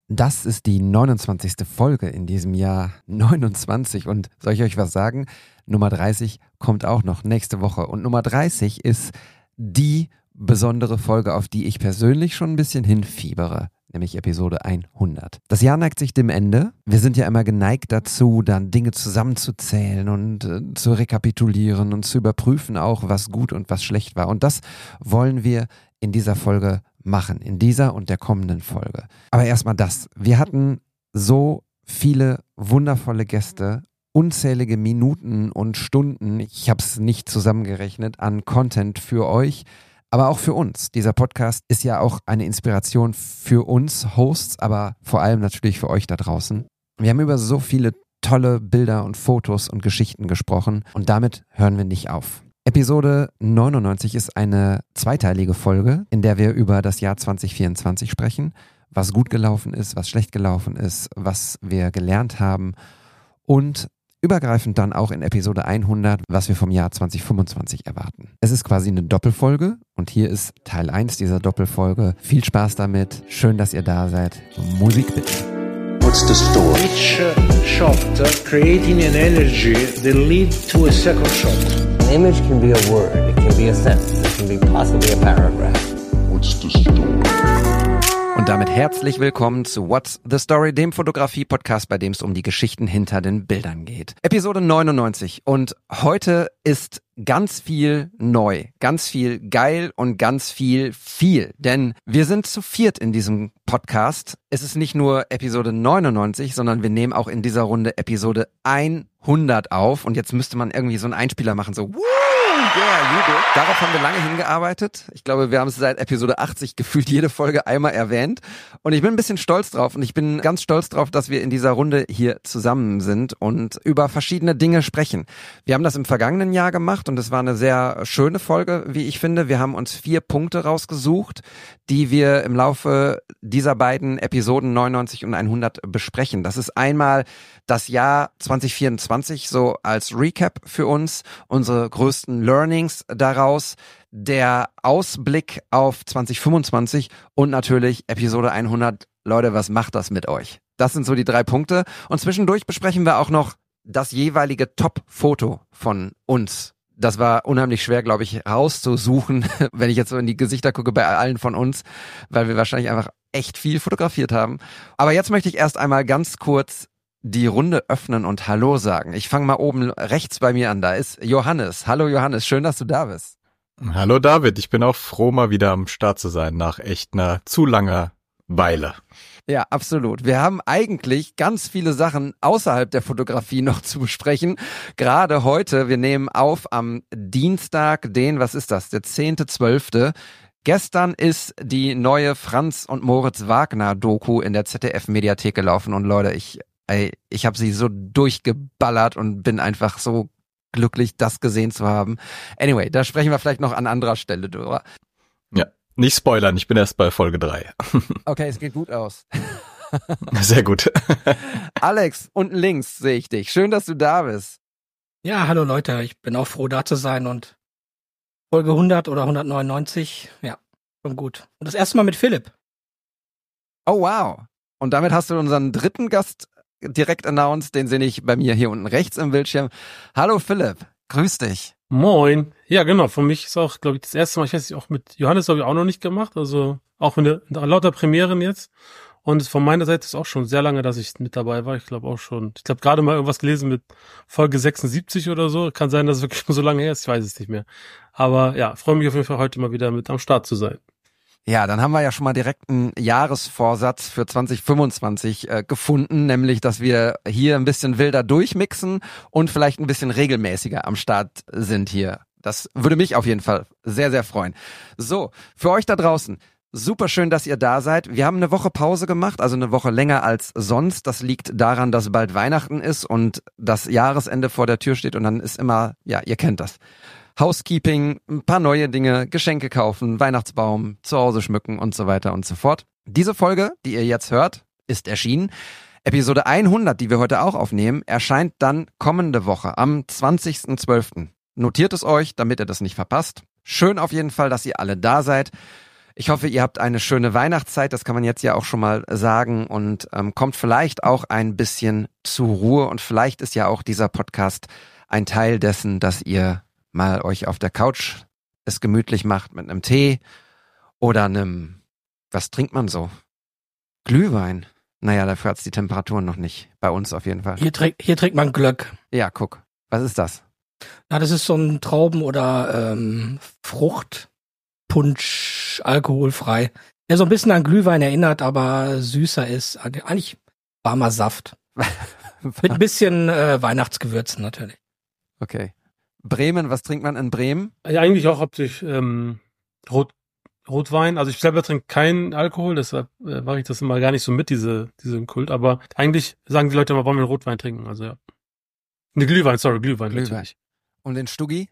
Das ist die 29. Folge in diesem Jahr 29 und soll ich euch was sagen? Nummer 30 kommt auch noch nächste Woche und Nummer 30 ist die besondere Folge, auf die ich persönlich schon ein bisschen hinfiebere, nämlich Episode 100. Das Jahr neigt sich dem Ende. Wir sind ja immer geneigt dazu, dann Dinge zusammenzuzählen und zu rekapitulieren und zu überprüfen auch, was gut und was schlecht war. Und das wollen wir in dieser Folge machen, in dieser und der kommenden Folge. Aber erstmal das. Wir hatten so viele wundervolle Gäste, unzählige Minuten und Stunden, ich habe es nicht zusammengerechnet, an Content für euch, aber auch für uns. Dieser Podcast ist ja auch eine Inspiration für uns Hosts, aber vor allem natürlich für euch da draußen. Wir haben über so viele tolle Bilder und Fotos und Geschichten gesprochen und damit hören wir nicht auf. Episode 99 ist eine zweiteilige Folge, in der wir über das Jahr 2024 sprechen, was gut gelaufen ist, was schlecht gelaufen ist, was wir gelernt haben und übergreifend dann auch in Episode 100, was wir vom Jahr 2025 erwarten. Es ist quasi eine Doppelfolge und hier ist Teil 1 dieser Doppelfolge. Viel Spaß damit, schön, dass ihr da seid. Musik bitte. What's the story? Each shot creating an energy that leads to a second shot. An image can be a word, it can be a sentence, it can be possibly a paragraph. What's the story? Und damit herzlich willkommen zu What's the Story, dem Fotografie-Podcast, bei dem es um die Geschichten hinter den Bildern geht. Episode 99 und heute ist ganz viel neu, ganz viel geil und ganz viel. Denn wir sind zu viert in diesem Podcast. Es ist nicht nur Episode 99, sondern wir nehmen auch in dieser Runde Episode 100 auf. Und jetzt müsste man irgendwie so einen Einspieler machen, so Woo! Yeah, you do. Darauf haben wir lange hingearbeitet. Ich glaube, wir haben es seit Episode 80 gefühlt jede Folge einmal erwähnt. Und ich bin ein bisschen stolz drauf und ich bin ganz stolz drauf, dass wir in dieser Runde hier zusammen sind und über verschiedene Dinge sprechen. Wir haben das im vergangenen Jahr gemacht und es war eine sehr schöne Folge, wie ich finde. Wir haben uns 4 Punkte rausgesucht, die wir im Laufe dieser beiden Episoden 99 und 100 besprechen. Das ist einmal das Jahr 2024 so als Recap für uns, unsere größten Learnings daraus, der Ausblick auf 2025 und natürlich Episode 100. Leute, was macht das mit euch? Das sind so die 3 Punkte. Und zwischendurch besprechen wir auch noch das jeweilige Top-Foto von uns. Das war unheimlich schwer, glaube ich, rauszusuchen, wenn ich jetzt so in die Gesichter gucke bei allen von uns, weil wir wahrscheinlich einfach echt viel fotografiert haben. Aber jetzt möchte ich erst einmal ganz kurz die Runde öffnen und Hallo sagen. Ich fange mal oben rechts bei mir an. Da ist Johannes. Hallo Johannes, schön, dass du da bist. Hallo David, ich bin auch froh, mal wieder am Start zu sein, nach echt einer zu langer Weile. Ja, absolut. Wir haben eigentlich ganz viele Sachen außerhalb der Fotografie noch zu besprechen. Gerade heute, wir nehmen auf am Dienstag, was ist das, der 10.12. Gestern ist die neue Franz und Moritz Wagner Doku in der ZDF-Mediathek gelaufen und Leute, ich habe sie so durchgeballert und bin einfach so glücklich, das gesehen zu haben. Anyway, da sprechen wir vielleicht noch an anderer Stelle drüber. Ja, nicht spoilern, ich bin erst bei Folge 3. Okay, es geht gut aus. Sehr gut. Alex, unten links sehe ich dich. Schön, dass du da bist. Ja, hallo Leute, ich bin auch froh, da zu sein und Folge 100 oder 199, ja, schon gut. Und das erste Mal mit Philipp. Oh, wow. Und damit hast du unseren dritten Gast direkt announced, den sehe ich bei mir hier unten rechts im Bildschirm. Hallo Philipp, grüß dich. Moin. Ja, genau, für mich ist auch, glaube ich, das erste Mal, ich weiß nicht, auch mit Johannes habe ich auch noch nicht gemacht, also auch mit lauter Premieren jetzt. Und von meiner Seite ist auch schon sehr lange, dass ich mit dabei war. Ich glaube gerade mal irgendwas gelesen mit Folge 76 oder so. Kann sein, dass es wirklich schon so lange her ist, ich weiß es nicht mehr. Aber ja, freue mich auf jeden Fall heute mal wieder mit am Start zu sein. Ja, dann haben wir ja schon mal direkt einen Jahresvorsatz für 2025 gefunden, nämlich, dass wir hier ein bisschen wilder durchmixen und vielleicht ein bisschen regelmäßiger am Start sind hier. Das würde mich auf jeden Fall sehr, sehr freuen. So, für euch da draußen, super schön, dass ihr da seid. Wir haben eine Woche Pause gemacht, also eine Woche länger als sonst. Das liegt daran, dass bald Weihnachten ist und das Jahresende vor der Tür steht und dann ist immer, ja, ihr kennt das. Housekeeping, ein paar neue Dinge, Geschenke kaufen, Weihnachtsbaum, zu Hause schmücken und so weiter und so fort. Diese Folge, die ihr jetzt hört, ist erschienen. Episode 100, die wir heute auch aufnehmen, erscheint dann kommende Woche am 20.12. Notiert es euch, damit ihr das nicht verpasst. Schön auf jeden Fall, dass ihr alle da seid. Ich hoffe, ihr habt eine schöne Weihnachtszeit, das kann man jetzt ja auch schon mal sagen und kommt vielleicht auch ein bisschen zur Ruhe und vielleicht ist ja auch dieser Podcast ein Teil dessen, dass ihr mal euch auf der Couch es gemütlich macht mit einem Tee oder einem, was trinkt man so? Glühwein. Naja, dafür hat's die Temperaturen noch nicht. Bei uns auf jeden Fall. Hier trinkt man Glögg. Ja, guck. Was ist das? Na, das ist so ein Trauben- oder Fruchtpunsch, alkoholfrei. Der so ein bisschen an Glühwein erinnert, aber süßer ist. Eigentlich warmer Saft. Mit ein bisschen Weihnachtsgewürzen natürlich. Okay. Bremen, was trinkt man in Bremen? Ja, eigentlich auch hauptsächlich Rotwein. Also ich selber trinke keinen Alkohol, deshalb mache ich das immer gar nicht so mit, diesen Kult. Aber eigentlich sagen die Leute immer, wollen wir Rotwein trinken. Also ja. Glühwein. Natürlich. Und in Stuggi?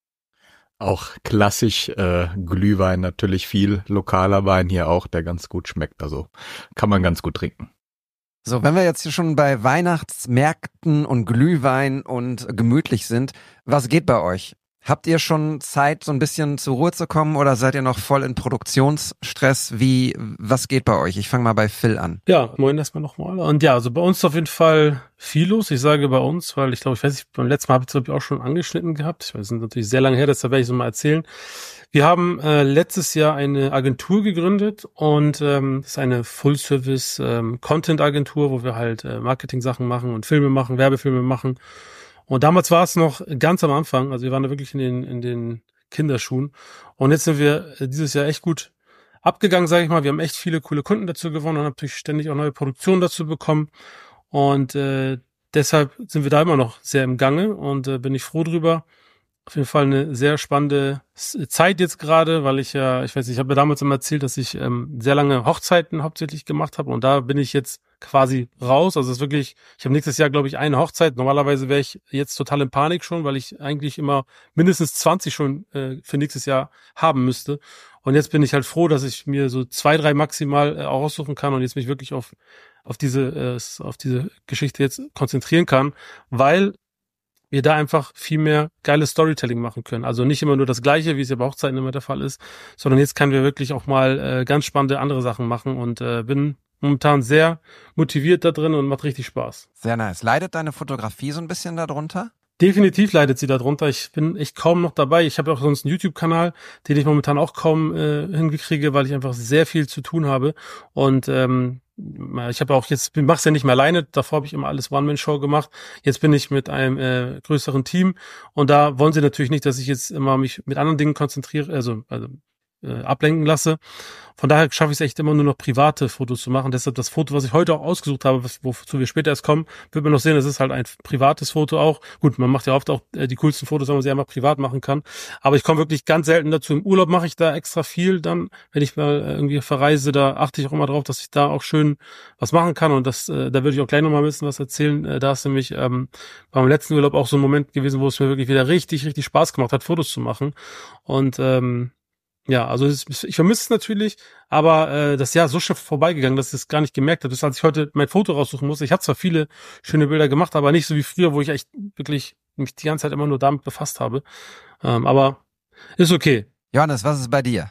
Auch klassisch Glühwein, natürlich viel lokaler Wein hier auch, der ganz gut schmeckt. Also kann man ganz gut trinken. So, wenn wir jetzt hier schon bei Weihnachtsmärkten und Glühwein und gemütlich sind, was geht bei euch? Habt ihr schon Zeit, so ein bisschen zur Ruhe zu kommen oder seid ihr noch voll in Produktionsstress? Was geht bei euch? Ich fange mal bei Phil an. Ja, moin erstmal nochmal. Und ja, also bei uns ist auf jeden Fall viel los. Ich sage bei uns, weil ich weiß nicht, beim letzten Mal habe ich es auch schon angeschnitten gehabt. Ich weiß, es ist natürlich sehr lange her, deshalb werde ich es mal erzählen. Wir haben letztes Jahr eine Agentur gegründet und das ist eine Full-Service-Content-Agentur, wo wir halt Marketing-Sachen machen und Filme machen, Werbefilme machen. Und damals war es noch ganz am Anfang, also wir waren da wirklich in den Kinderschuhen. Und jetzt sind wir dieses Jahr echt gut abgegangen, sage ich mal. Wir haben echt viele coole Kunden dazu gewonnen und haben natürlich ständig auch neue Produktionen dazu bekommen. Und deshalb sind wir da immer noch sehr im Gange und bin ich froh drüber. Auf jeden Fall eine sehr spannende Zeit jetzt gerade, weil ich weiß nicht, ich habe mir damals immer erzählt, dass ich sehr lange Hochzeiten hauptsächlich gemacht habe und da bin ich jetzt quasi raus. Also es ist wirklich, ich habe nächstes Jahr, glaube ich, eine Hochzeit. Normalerweise wäre ich jetzt total in Panik schon, weil ich eigentlich immer mindestens 20 schon für nächstes Jahr haben müsste. Und jetzt bin ich halt froh, dass ich mir so 2, 3 maximal aussuchen kann und jetzt mich wirklich auf diese Geschichte jetzt konzentrieren kann, weil wir da einfach viel mehr geiles Storytelling machen können. Also nicht immer nur das Gleiche, wie es ja bei Hochzeiten immer der Fall ist, sondern jetzt können wir wirklich auch mal ganz spannende andere Sachen machen und bin momentan sehr motiviert da drin und macht richtig Spaß. Sehr nice. Leidet deine Fotografie so ein bisschen darunter? Definitiv leidet sie darunter. Ich bin echt kaum noch dabei. Ich habe auch sonst einen YouTube-Kanal, den ich momentan auch kaum hingekriege, weil ich einfach sehr viel zu tun habe. Und ich habe auch jetzt, mach's ja nicht mehr alleine. Davor habe ich immer alles One-Man-Show gemacht. Jetzt bin ich mit einem größeren Team und da wollen sie natürlich nicht, dass ich jetzt immer mich mit anderen Dingen konzentriere, also ablenken lasse. Von daher schaffe ich es echt immer nur noch private Fotos zu machen. Deshalb das Foto, was ich heute auch ausgesucht habe, wozu wir später erst kommen, wird man noch sehen, das ist halt ein privates Foto auch. Gut, man macht ja oft auch die coolsten Fotos, wenn man sie einfach privat machen kann. Aber ich komme wirklich ganz selten dazu. Im Urlaub mache ich da extra viel dann, wenn ich mal irgendwie verreise, da achte ich auch immer drauf, dass ich da auch schön was machen kann. Und da würde ich auch gleich nochmal ein bisschen was erzählen. Da ist nämlich beim letzten Urlaub auch so ein Moment gewesen, wo es mir wirklich wieder richtig, richtig Spaß gemacht hat, Fotos zu machen. Und ja, also ich vermisse es natürlich, aber das Jahr ist so schnell vorbeigegangen, dass ich es gar nicht gemerkt habe. Das, als ich heute mein Foto raussuchen musste, ich habe zwar viele schöne Bilder gemacht, aber nicht so wie früher, wo ich echt wirklich mich die ganze Zeit immer nur damit befasst habe. Aber ist okay. Johannes, was ist bei dir?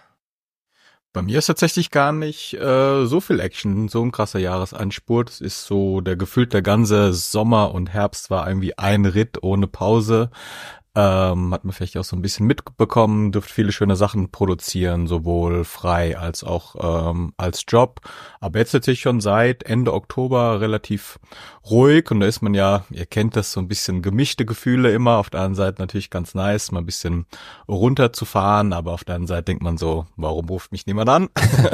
Bei mir ist tatsächlich gar nicht so viel Action, so ein krasser Jahresanspurt. Es ist so, der ganze Sommer und Herbst war irgendwie ein Ritt ohne Pause. Hat man vielleicht auch so ein bisschen mitbekommen, dürft viele schöne Sachen produzieren, sowohl frei als auch als Job. Aber jetzt natürlich schon seit Ende Oktober relativ ruhig und da ist man ja, ihr kennt das, so ein bisschen gemischte Gefühle immer. Auf der einen Seite natürlich ganz nice, mal ein bisschen runterzufahren, aber auf der anderen Seite denkt man so, warum ruft mich niemand an?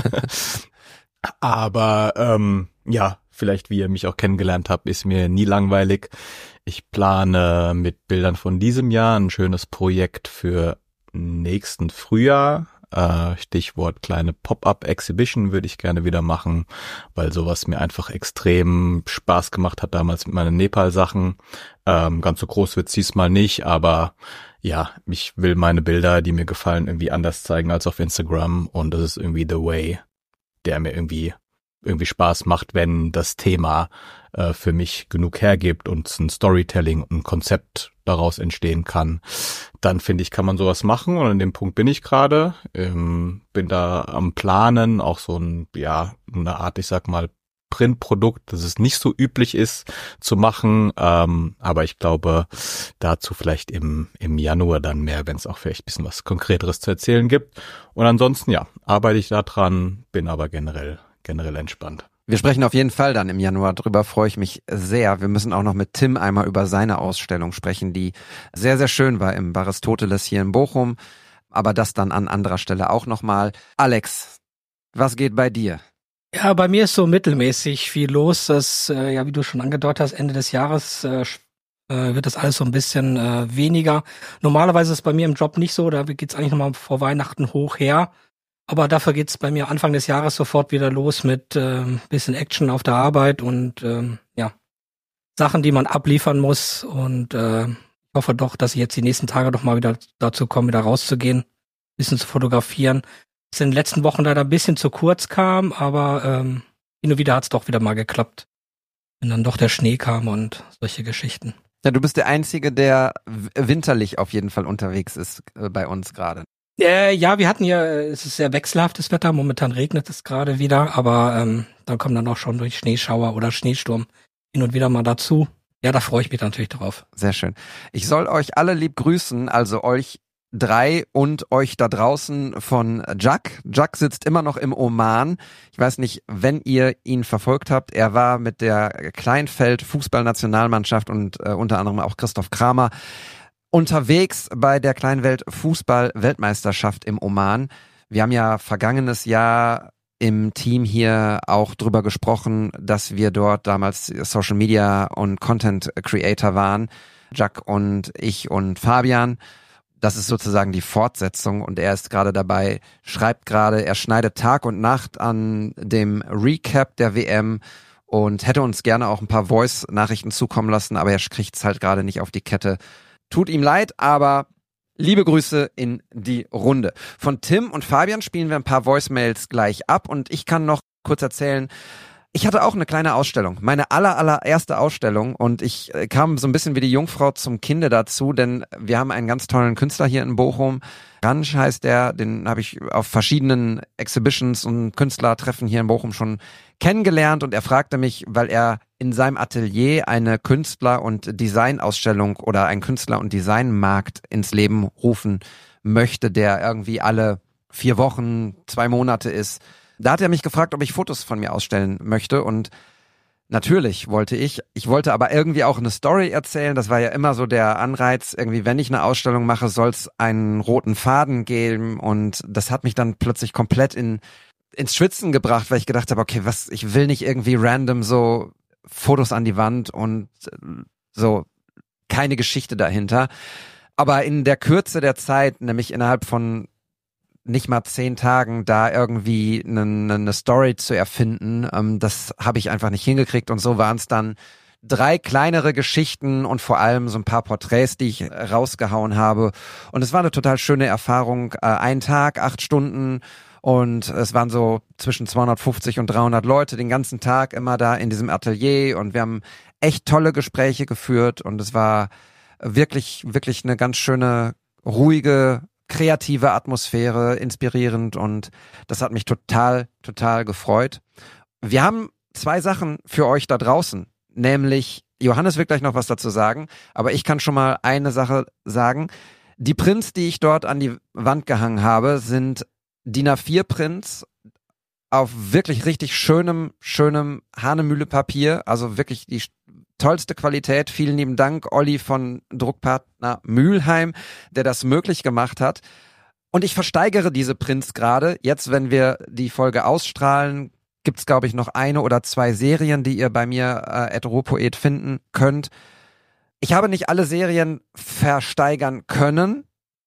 Aber ja, vielleicht wie ihr mich auch kennengelernt habt, ist mir nie langweilig. Ich plane mit Bildern von diesem Jahr ein schönes Projekt für nächsten Frühjahr. Stichwort kleine Pop-up-Exhibition würde ich gerne wieder machen, weil sowas mir einfach extrem Spaß gemacht hat damals mit meinen Nepal-Sachen. Ganz so groß wird's diesmal nicht, aber ja, ich will meine Bilder, die mir gefallen, irgendwie anders zeigen als auf Instagram und das ist irgendwie the way, der mir irgendwie Spaß macht, wenn das Thema für mich genug hergibt und ein Storytelling und ein Konzept daraus entstehen kann. Dann finde ich, kann man sowas machen und an dem Punkt bin ich gerade. Bin da am Planen, auch so eine Art, ich sag mal, Printprodukt, dass es nicht so üblich ist zu machen, aber ich glaube, dazu vielleicht im Januar dann mehr, wenn es auch vielleicht ein bisschen was Konkreteres zu erzählen gibt. Und ansonsten, ja, arbeite ich da dran, bin aber generell entspannt. Wir sprechen auf jeden Fall dann im Januar drüber, freue ich mich sehr. Wir müssen auch noch mit Tim einmal über seine Ausstellung sprechen, die sehr, sehr schön war im Aristoteles hier in Bochum, aber das dann an anderer Stelle auch nochmal. Alex, was geht bei dir? Ja, bei mir ist so mittelmäßig viel los. Das, wie du schon angedeutet hast, Ende des Jahres wird das alles so ein bisschen weniger. Normalerweise ist es bei mir im Job nicht so, da geht's eigentlich nochmal vor Weihnachten hoch her. Aber dafür geht's bei mir Anfang des Jahres sofort wieder los mit bisschen Action auf der Arbeit und Sachen, die man abliefern muss. Und ich hoffe doch, dass ich jetzt die nächsten Tage doch mal wieder dazu komme, wieder rauszugehen, bisschen zu fotografieren. Es in den letzten Wochen leider ein bisschen zu kurz kam, aber hin und wieder hat's doch wieder mal geklappt. Wenn dann doch der Schnee kam und solche Geschichten. Ja, du bist der Einzige, der winterlich auf jeden Fall unterwegs ist bei uns gerade. Ja, wir hatten es ist sehr wechselhaftes Wetter. Momentan regnet es gerade wieder, aber dann kommen dann auch schon durch Schneeschauer oder Schneesturm hin und wieder mal dazu. Ja, da freue ich mich natürlich drauf. Sehr schön. Ich soll euch alle lieb grüßen, also euch 3 und euch da draußen von Jack. Jack sitzt immer noch im Oman. Ich weiß nicht, wenn ihr ihn verfolgt habt. Er war mit der Kleinfeld-Fußballnationalmannschaft und unter anderem auch Christoph Kramer unterwegs bei der Kleinwelt-Fußball-Weltmeisterschaft im Oman. Wir haben ja vergangenes Jahr im Team hier auch drüber gesprochen, dass wir dort damals Social Media und Content Creator waren. Jack und ich und Fabian. Das ist sozusagen die Fortsetzung und er ist gerade dabei, er schneidet Tag und Nacht an dem Recap der WM und hätte uns gerne auch ein paar Voice-Nachrichten zukommen lassen, aber er kriegt es halt gerade nicht auf die Kette. Tut ihm leid, aber liebe Grüße in die Runde. Von Tim und Fabian spielen wir ein paar Voicemails gleich ab und ich kann noch kurz erzählen, ich hatte auch eine kleine Ausstellung, meine allererste Ausstellung und ich kam so ein bisschen wie die Jungfrau zum Kinde dazu, denn wir haben einen ganz tollen Künstler hier in Bochum, Ransch heißt der, den habe ich auf verschiedenen Exhibitions und Künstlertreffen hier in Bochum schon kennengelernt und er fragte mich, weil er in seinem Atelier eine Künstler- und Designausstellung oder einen Künstler- und Designmarkt ins Leben rufen möchte, der irgendwie alle 4 Wochen, 2 Monate ist. Da hat er mich gefragt, ob ich Fotos von mir ausstellen möchte und natürlich wollte ich wollte aber irgendwie auch eine Story erzählen, das war ja immer so der Anreiz, irgendwie wenn ich eine Ausstellung mache, soll es einen roten Faden geben und das hat mich dann plötzlich komplett ins Schwitzen gebracht, weil ich gedacht habe, okay, ich will nicht irgendwie random so Fotos an die Wand und so keine Geschichte dahinter, aber in der Kürze der Zeit, nämlich innerhalb von nicht mal 10 Tagen da irgendwie eine Story zu erfinden, das habe ich einfach nicht hingekriegt und so waren es dann 3 kleinere Geschichten und vor allem so ein paar Porträts, die ich rausgehauen habe und es war eine total schöne Erfahrung, 1 Tag, 8 Stunden und es waren so zwischen 250 und 300 Leute den ganzen Tag immer da in diesem Atelier und wir haben echt tolle Gespräche geführt und es war wirklich, wirklich eine ganz schöne, ruhige, kreative Atmosphäre, inspirierend und das hat mich total, total gefreut. Wir haben 2 Sachen für euch da draußen, nämlich Johannes wird gleich noch was dazu sagen, aber ich kann schon mal eine Sache sagen. Die Prints, die ich dort an die Wand gehangen habe, sind DIN A4 Prints auf wirklich richtig schönem Hahnemühle-Papier, also wirklich die tollste Qualität. Vielen lieben Dank, Olli von Druckpartner Mülheim, der das möglich gemacht hat. Und ich versteigere diese Prints gerade. Jetzt, wenn wir die Folge ausstrahlen, gibt's, glaube ich, noch 1 oder 2 Serien, die ihr bei mir @rohpoet finden könnt. Ich habe nicht alle Serien versteigern können.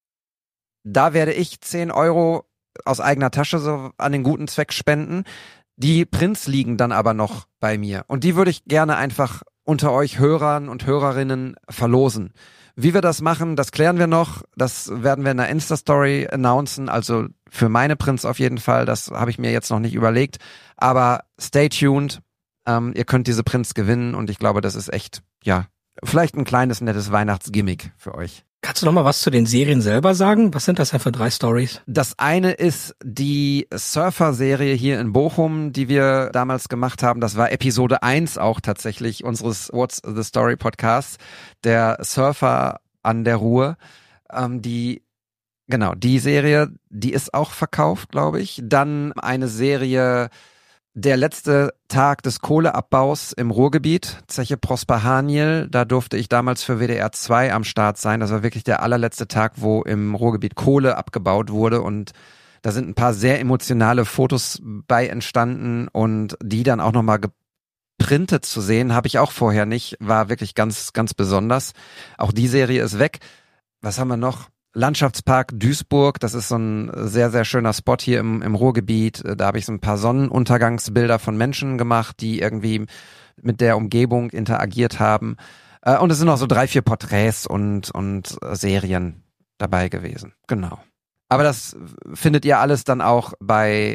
Da werde ich 10 € aus eigener Tasche so an den guten Zweck spenden. Die Prints liegen dann aber noch bei mir. Und die würde ich gerne einfach unter euch Hörern und Hörerinnen verlosen. Wie wir das machen, das klären wir noch. Das werden wir in der Insta-Story announcen. Also für meine Prints auf jeden Fall. Das habe ich mir jetzt noch nicht überlegt. Aber stay tuned. Ihr könnt diese Prints gewinnen und ich glaube, das ist echt, vielleicht ein kleines, nettes Weihnachtsgimmick für euch. Kannst du noch mal was zu den Serien selber sagen? Was sind das denn für 3 Stories? Das eine ist die Surfer-Serie hier in Bochum, die wir damals gemacht haben. Das war Episode 1 auch tatsächlich unseres What's the Story Podcasts. Der Surfer an der Ruhr. Die Serie, die ist auch verkauft, glaube ich. Dann eine Serie, der letzte Tag des Kohleabbaus im Ruhrgebiet, Zeche Prosper Haniel, da durfte ich damals für WDR 2 am Start sein. Das war wirklich der allerletzte Tag, wo im Ruhrgebiet Kohle abgebaut wurde und da sind ein paar sehr emotionale Fotos bei entstanden und die dann auch nochmal geprintet zu sehen, habe ich auch vorher nicht, war wirklich ganz, ganz besonders. Auch die Serie ist weg. Was haben wir noch? Landschaftspark Duisburg, das ist so ein sehr, sehr schöner Spot hier im Ruhrgebiet. Da habe ich so ein paar Sonnenuntergangsbilder von Menschen gemacht, die irgendwie mit der Umgebung interagiert haben. Und es sind noch so 3, 4 Porträts und Serien dabei gewesen. Aber das findet ihr alles dann auch bei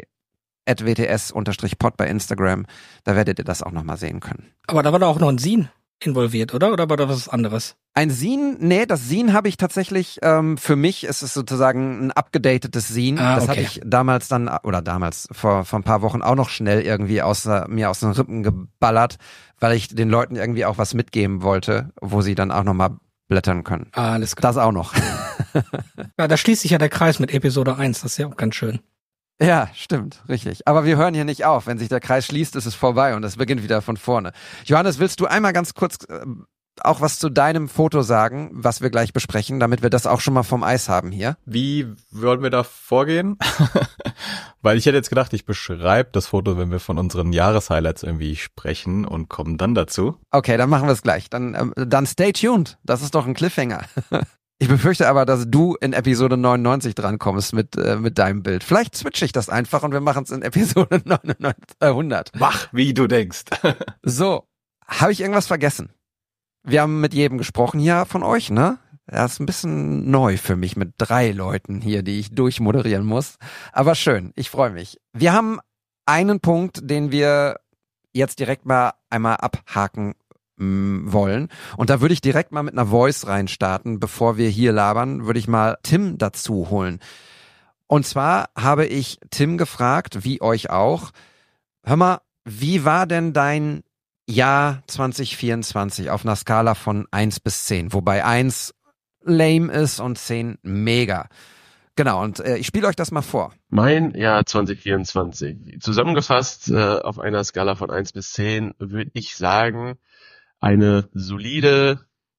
@wts_pod bei Instagram. Da werdet ihr das auch nochmal sehen können. Aber da war doch auch noch ein Scene involviert, oder? Oder war da was anderes? Ein Scene? Nee, das Scene habe ich tatsächlich, für mich ist es sozusagen ein abgedatetes Scene. Das hatte ich damals vor ein paar Wochen auch noch schnell irgendwie mir aus den Rippen geballert, weil ich den Leuten irgendwie auch was mitgeben wollte, wo sie dann auch nochmal blättern können. Alles klar. Das auch noch. Ja, da schließt sich ja der Kreis mit Episode 1, das ist ja auch ganz schön. Ja, stimmt, richtig. Aber wir hören hier nicht auf. Wenn sich der Kreis schließt, ist es vorbei und es beginnt wieder von vorne. Johannes, willst du einmal ganz kurz auch was zu deinem Foto sagen, was wir gleich besprechen, damit wir das auch schon mal vom Eis haben hier? Wie wollen wir da vorgehen? Weil ich hätte jetzt gedacht, ich beschreibe das Foto, wenn wir von unseren Jahreshighlights irgendwie sprechen und kommen dann dazu. Okay, dann machen wir es gleich. Dann stay tuned. Das ist doch ein Cliffhanger. Ich befürchte aber, dass du in Episode 99 drankommst mit deinem Bild. Vielleicht switche ich das einfach und wir machen es in Episode 100. Mach, wie du denkst. So, habe ich irgendwas vergessen? Wir haben mit jedem gesprochen hier von euch, ne? Das ist ein bisschen neu für mich mit 3 Leuten hier, die ich durchmoderieren muss. Aber schön, ich freue mich. Wir haben einen Punkt, den wir jetzt direkt mal einmal abhaken wollen. Und da würde ich direkt mal mit einer Voice reinstarten, bevor wir hier labern, würde ich mal Tim dazu holen. Und zwar habe ich Tim gefragt, wie euch auch, hör mal, wie war denn dein Jahr 2024 auf einer Skala von 1 bis 10, wobei 1 lame ist und 10 mega. Genau, und ich spiele euch das mal vor. Mein Jahr 2024. Zusammengefasst auf einer Skala von 1 bis 10 würde ich sagen, eine solide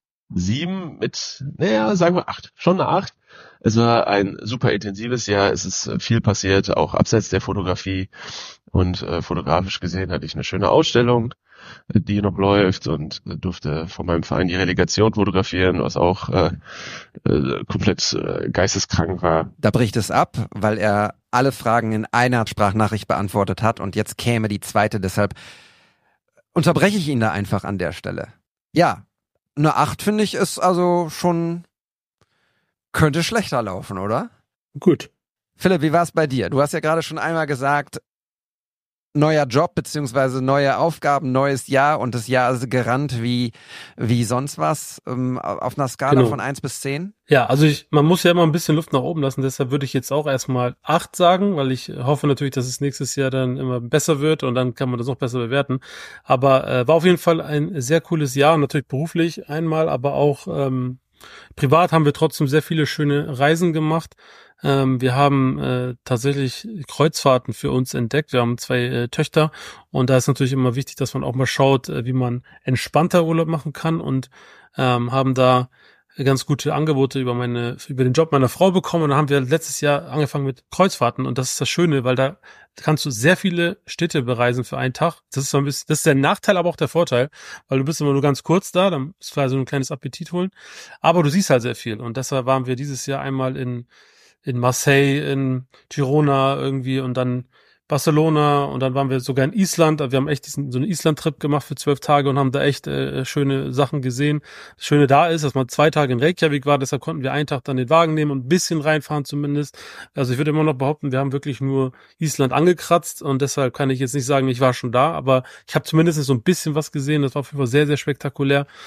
7 mit, sagen wir 8. Schon eine 8. Es war ein super intensives Jahr. Es ist viel passiert, auch abseits der Fotografie. Und fotografisch gesehen hatte ich eine schöne Ausstellung, die noch läuft, und durfte von meinem Verein die Relegation fotografieren, was auch komplett geisteskrank war. Da bricht es ab, weil er alle Fragen in einer Sprachnachricht beantwortet hat und jetzt käme die zweite, deshalb unterbreche ich ihn da einfach an der Stelle. Ja, eine 8 finde ich ist also schon, könnte schlechter laufen, oder? Gut. Philipp, wie war es bei dir? Du hast ja gerade schon einmal gesagt, neuer Job beziehungsweise neue Aufgaben, neues Jahr und das Jahr ist gerannt wie sonst was auf einer Skala von 1 bis 10? Ja, also man muss ja immer ein bisschen Luft nach oben lassen, deshalb würde ich jetzt auch erstmal 8 sagen, weil ich hoffe natürlich, dass es nächstes Jahr dann immer besser wird und dann kann man das noch besser bewerten. Aber war auf jeden Fall ein sehr cooles Jahr, natürlich beruflich einmal, aber auch privat haben wir trotzdem sehr viele schöne Reisen gemacht. Wir haben tatsächlich Kreuzfahrten für uns entdeckt. Wir haben 2 Töchter und da ist natürlich immer wichtig, dass man auch mal schaut, wie man entspannter Urlaub machen kann, und haben da ganz gute Angebote über den Job meiner Frau bekommen, und dann haben wir letztes Jahr angefangen mit Kreuzfahrten, und das ist das Schöne, weil da kannst du sehr viele Städte bereisen für einen Tag. Das ist so ein bisschen, das ist der Nachteil, aber auch der Vorteil, weil du bist immer nur ganz kurz da, dann ist vielleicht so ein kleines Appetit holen, aber du siehst halt sehr viel, und deshalb waren wir dieses Jahr einmal in Marseille, in Girona irgendwie und dann Barcelona, und dann waren wir sogar in Island. Wir haben echt so einen Island-Trip gemacht für 12 Tage und haben da echt schöne Sachen gesehen. Das Schöne da ist, dass man 2 Tage in Reykjavik war, deshalb konnten wir einen Tag dann den Wagen nehmen und ein bisschen reinfahren zumindest. Also ich würde immer noch behaupten, wir haben wirklich nur Island angekratzt, und deshalb kann ich jetzt nicht sagen, ich war schon da, aber ich habe zumindest so ein bisschen was gesehen. Das war auf jeden Fall sehr, sehr spektakulär.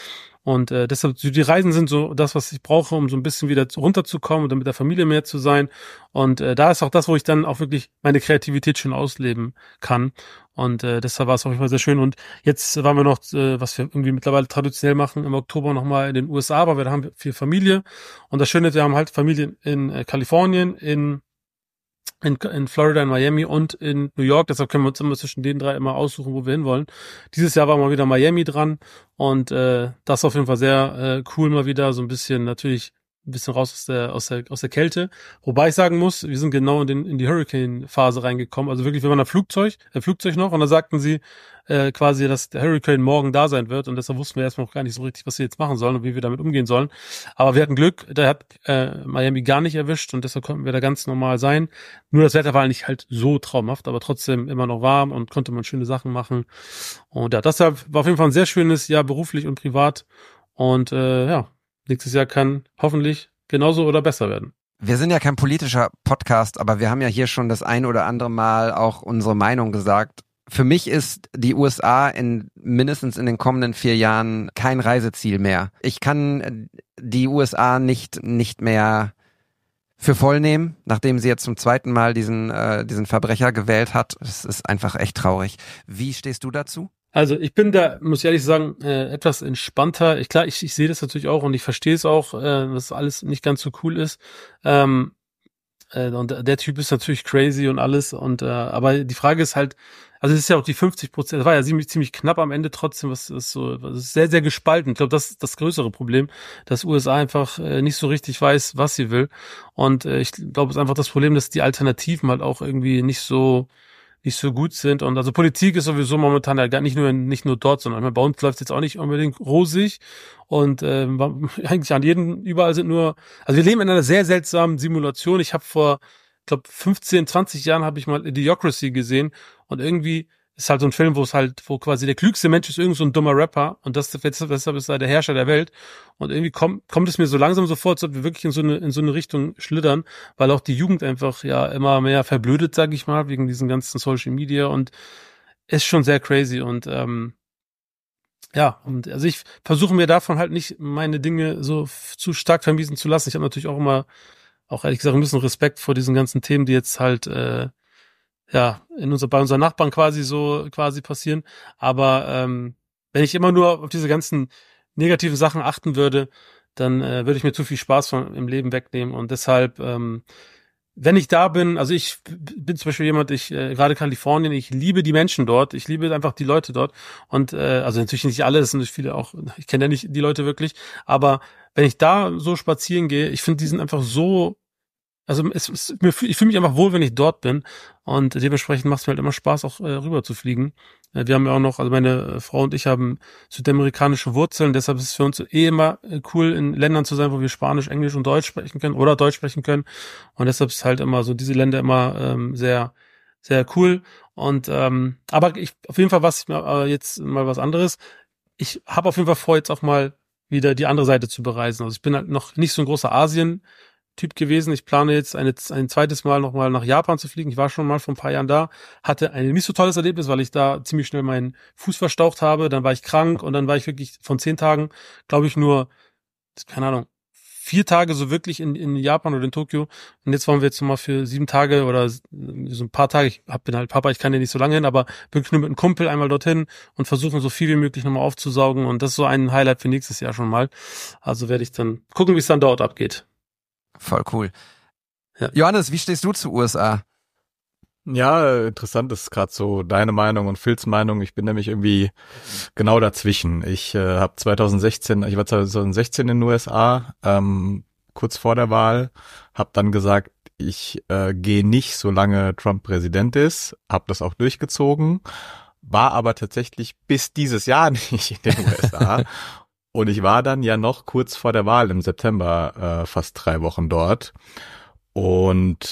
Und deshalb, die Reisen sind so das, was ich brauche, um so ein bisschen wieder runterzukommen und dann mit der Familie mehr zu sein. Und da ist auch das, wo ich dann auch wirklich meine Kreativität schön ausleben kann. Und deshalb war es auf jeden Fall sehr schön. Und jetzt waren wir noch, was wir irgendwie mittlerweile traditionell machen, im Oktober nochmal in den USA, weil wir haben viel Familie. Und das Schöne, wir haben halt Familie in Kalifornien, in Florida, in Miami und in New York. Deshalb können wir uns immer zwischen den drei immer aussuchen, wo wir hinwollen. Dieses Jahr war mal wieder Miami dran und das ist auf jeden Fall sehr cool mal wieder, so ein bisschen natürlich ein bisschen raus aus der Kälte. Wobei ich sagen muss, wir sind genau in die Hurricane-Phase reingekommen. Also wirklich, wir waren am Flugzeug noch und da sagten sie quasi, dass der Hurricane morgen da sein wird und deshalb wussten wir erstmal noch gar nicht so richtig, was wir jetzt machen sollen und wie wir damit umgehen sollen. Aber wir hatten Glück, der hat Miami gar nicht erwischt und deshalb konnten wir da ganz normal sein. Nur das Wetter war nicht halt so traumhaft, aber trotzdem immer noch warm und konnte man schöne Sachen machen. Und ja, deshalb war auf jeden Fall ein sehr schönes Jahr beruflich und privat und nächstes Jahr kann hoffentlich genauso oder besser werden. Wir sind ja kein politischer Podcast, aber wir haben ja hier schon das ein oder andere Mal auch unsere Meinung gesagt. Für mich ist die USA mindestens in den kommenden 4 Jahren kein Reiseziel mehr. Ich kann die USA nicht mehr für voll nehmen, nachdem sie jetzt zum 2. Mal diesen Verbrecher gewählt hat. Das ist einfach echt traurig. Wie stehst du dazu? Also ich bin da, muss ich ehrlich sagen, etwas entspannter. Ich sehe das natürlich auch und ich verstehe es auch, dass alles nicht ganz so cool ist. Und der Typ ist natürlich crazy und alles. Und aber die Frage ist halt, also es ist ja auch die 50%, das war ja ziemlich knapp am Ende trotzdem, das ist sehr, sehr gespalten. Ich glaube, das ist das größere Problem, dass USA einfach nicht so richtig weiß, was sie will. Und ich glaube, es ist einfach das Problem, dass die Alternativen halt auch irgendwie nicht so gut sind. Und also Politik ist sowieso momentan ja gar nicht nur dort, sondern bei uns läuft es jetzt auch nicht unbedingt rosig. Und eigentlich überall sind nur, also wir leben in einer sehr seltsamen Simulation. Ich habe vor, ich glaube, 15, 20 Jahren habe ich mal Idiocracy gesehen und irgendwie ist halt so ein Film, wo quasi der klügste Mensch ist irgend so ein dummer Rapper und deshalb ist er der Herrscher der Welt. Und irgendwie kommt es mir so langsam so vor, als ob wir wirklich in so eine Richtung schlittern, weil auch die Jugend einfach ja immer mehr verblödet, sag ich mal, wegen diesen ganzen Social Media und ist schon sehr crazy und und also ich versuche mir davon halt nicht meine Dinge so zu stark vermiesen zu lassen. Ich habe natürlich auch ehrlich gesagt ein bisschen Respekt vor diesen ganzen Themen, die jetzt halt bei unseren Nachbarn quasi passieren. Aber wenn ich immer nur auf diese ganzen negativen Sachen achten würde, dann würde ich mir zu viel Spaß im Leben wegnehmen. Und deshalb, wenn ich da bin, also ich bin zum Beispiel jemand, gerade Kalifornien, ich liebe die Menschen dort, ich liebe einfach die Leute dort. Und also natürlich nicht alle, es sind natürlich viele auch, ich kenne ja nicht die Leute wirklich, aber wenn ich da so spazieren gehe, ich finde, die sind einfach so. Also ich fühle mich einfach wohl, wenn ich dort bin und dementsprechend macht es mir halt immer Spaß, auch rüber zu fliegen. Wir haben ja auch noch, also meine Frau und ich haben südamerikanische Wurzeln, deshalb ist es für uns immer cool, in Ländern zu sein, wo wir Spanisch, Englisch und Deutsch sprechen können oder Deutsch sprechen können und deshalb ist halt immer so diese Länder immer sehr, sehr cool und aber auf jeden Fall jetzt mal was anderes. Ich habe auf jeden Fall vor, jetzt auch mal wieder die andere Seite zu bereisen. Also ich bin halt noch nicht so ein großer Typ gewesen. Ich plane jetzt ein zweites Mal nochmal nach Japan zu fliegen. Ich war schon mal vor ein paar Jahren da, hatte ein nicht so tolles Erlebnis, weil ich da ziemlich schnell meinen Fuß verstaucht habe. Dann war ich krank und dann war ich wirklich von 10 Tagen, glaube ich, nur, keine Ahnung, 4 Tage so wirklich in Japan oder in Tokio. Und jetzt wollen wir jetzt nochmal für 7 Tage oder so ein paar Tage, ich bin halt Papa, ich kann ja nicht so lange hin, aber wirklich nur mit einem Kumpel einmal dorthin und versuchen so viel wie möglich nochmal aufzusaugen. Und das ist so ein Highlight für nächstes Jahr schon mal. Also werde ich dann gucken, wie es dann dort abgeht. Voll cool. Ja. Johannes, wie stehst du zu USA? Ja, interessant ist gerade so deine Meinung und Phils Meinung. Ich bin nämlich irgendwie genau dazwischen. Ich war 2016 in den USA, kurz vor der Wahl, habe dann gesagt, ich gehe nicht, solange Trump Präsident ist, habe das auch durchgezogen, war aber tatsächlich bis dieses Jahr nicht in den USA. Und ich war dann ja noch kurz vor der Wahl im September fast 3 Wochen dort und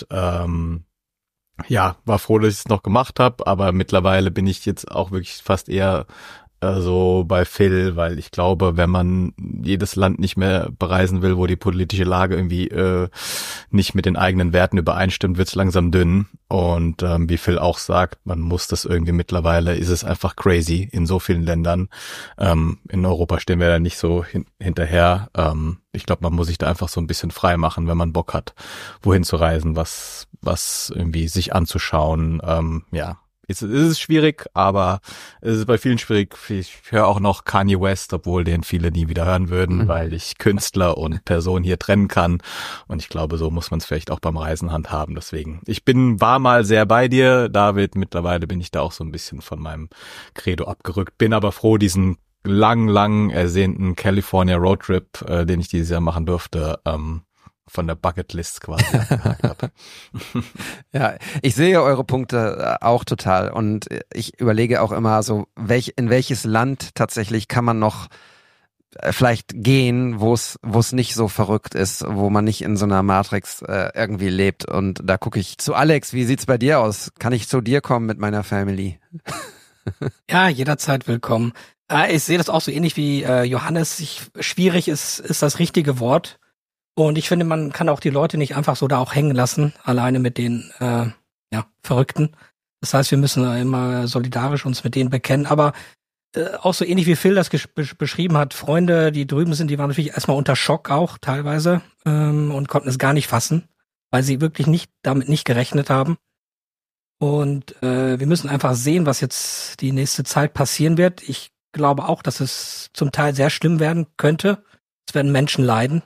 war froh, dass ich es noch gemacht habe, aber mittlerweile bin ich jetzt auch wirklich fast eher so bei Phil, weil ich glaube, wenn man jedes Land nicht mehr bereisen will, wo die politische Lage irgendwie nicht mit den eigenen Werten übereinstimmt, wird's langsam dünn. Und wie Phil auch sagt, man muss das irgendwie mittlerweile, ist es einfach crazy in so vielen Ländern. In Europa stehen wir da nicht so hinterher. Ich glaube, man muss sich da einfach so ein bisschen frei machen, wenn man Bock hat, wohin zu reisen, was irgendwie sich anzuschauen. Es ist schwierig, aber es ist bei vielen schwierig. Ich höre auch noch Kanye West, obwohl den viele nie wieder hören würden, weil ich Künstler und Person hier trennen kann. Und ich glaube, so muss man es vielleicht auch beim Reisen handhaben. Deswegen, war mal sehr bei dir, David. Mittlerweile bin ich da auch so ein bisschen von meinem Credo abgerückt. Bin aber froh, diesen lang ersehnten California Roadtrip, den ich dieses Jahr machen durfte, von der Bucketlist quasi abgehakt habe. Ja, ich sehe eure Punkte auch total und ich überlege auch immer so, in welches Land tatsächlich kann man noch vielleicht gehen, wo es nicht so verrückt ist, wo man nicht in so einer Matrix irgendwie lebt. Und da gucke ich zu Alex, wie sieht's bei dir aus? Kann ich zu dir kommen mit meiner Family? Ja, jederzeit willkommen. Ich sehe das auch so ähnlich wie Johannes. Schwierig ist das richtige Wort. Und ich finde, man kann auch die Leute nicht einfach so da auch hängen lassen, alleine mit den Verrückten. Das heißt, wir müssen immer solidarisch uns mit denen bekennen. Aber auch so ähnlich wie Phil das beschrieben hat, Freunde, die drüben sind, die waren natürlich erstmal unter Schock auch teilweise und konnten es gar nicht fassen, weil sie wirklich damit nicht gerechnet haben. Und wir müssen einfach sehen, was jetzt die nächste Zeit passieren wird. Ich glaube auch, dass es zum Teil sehr schlimm werden könnte. Es werden Menschen leiden.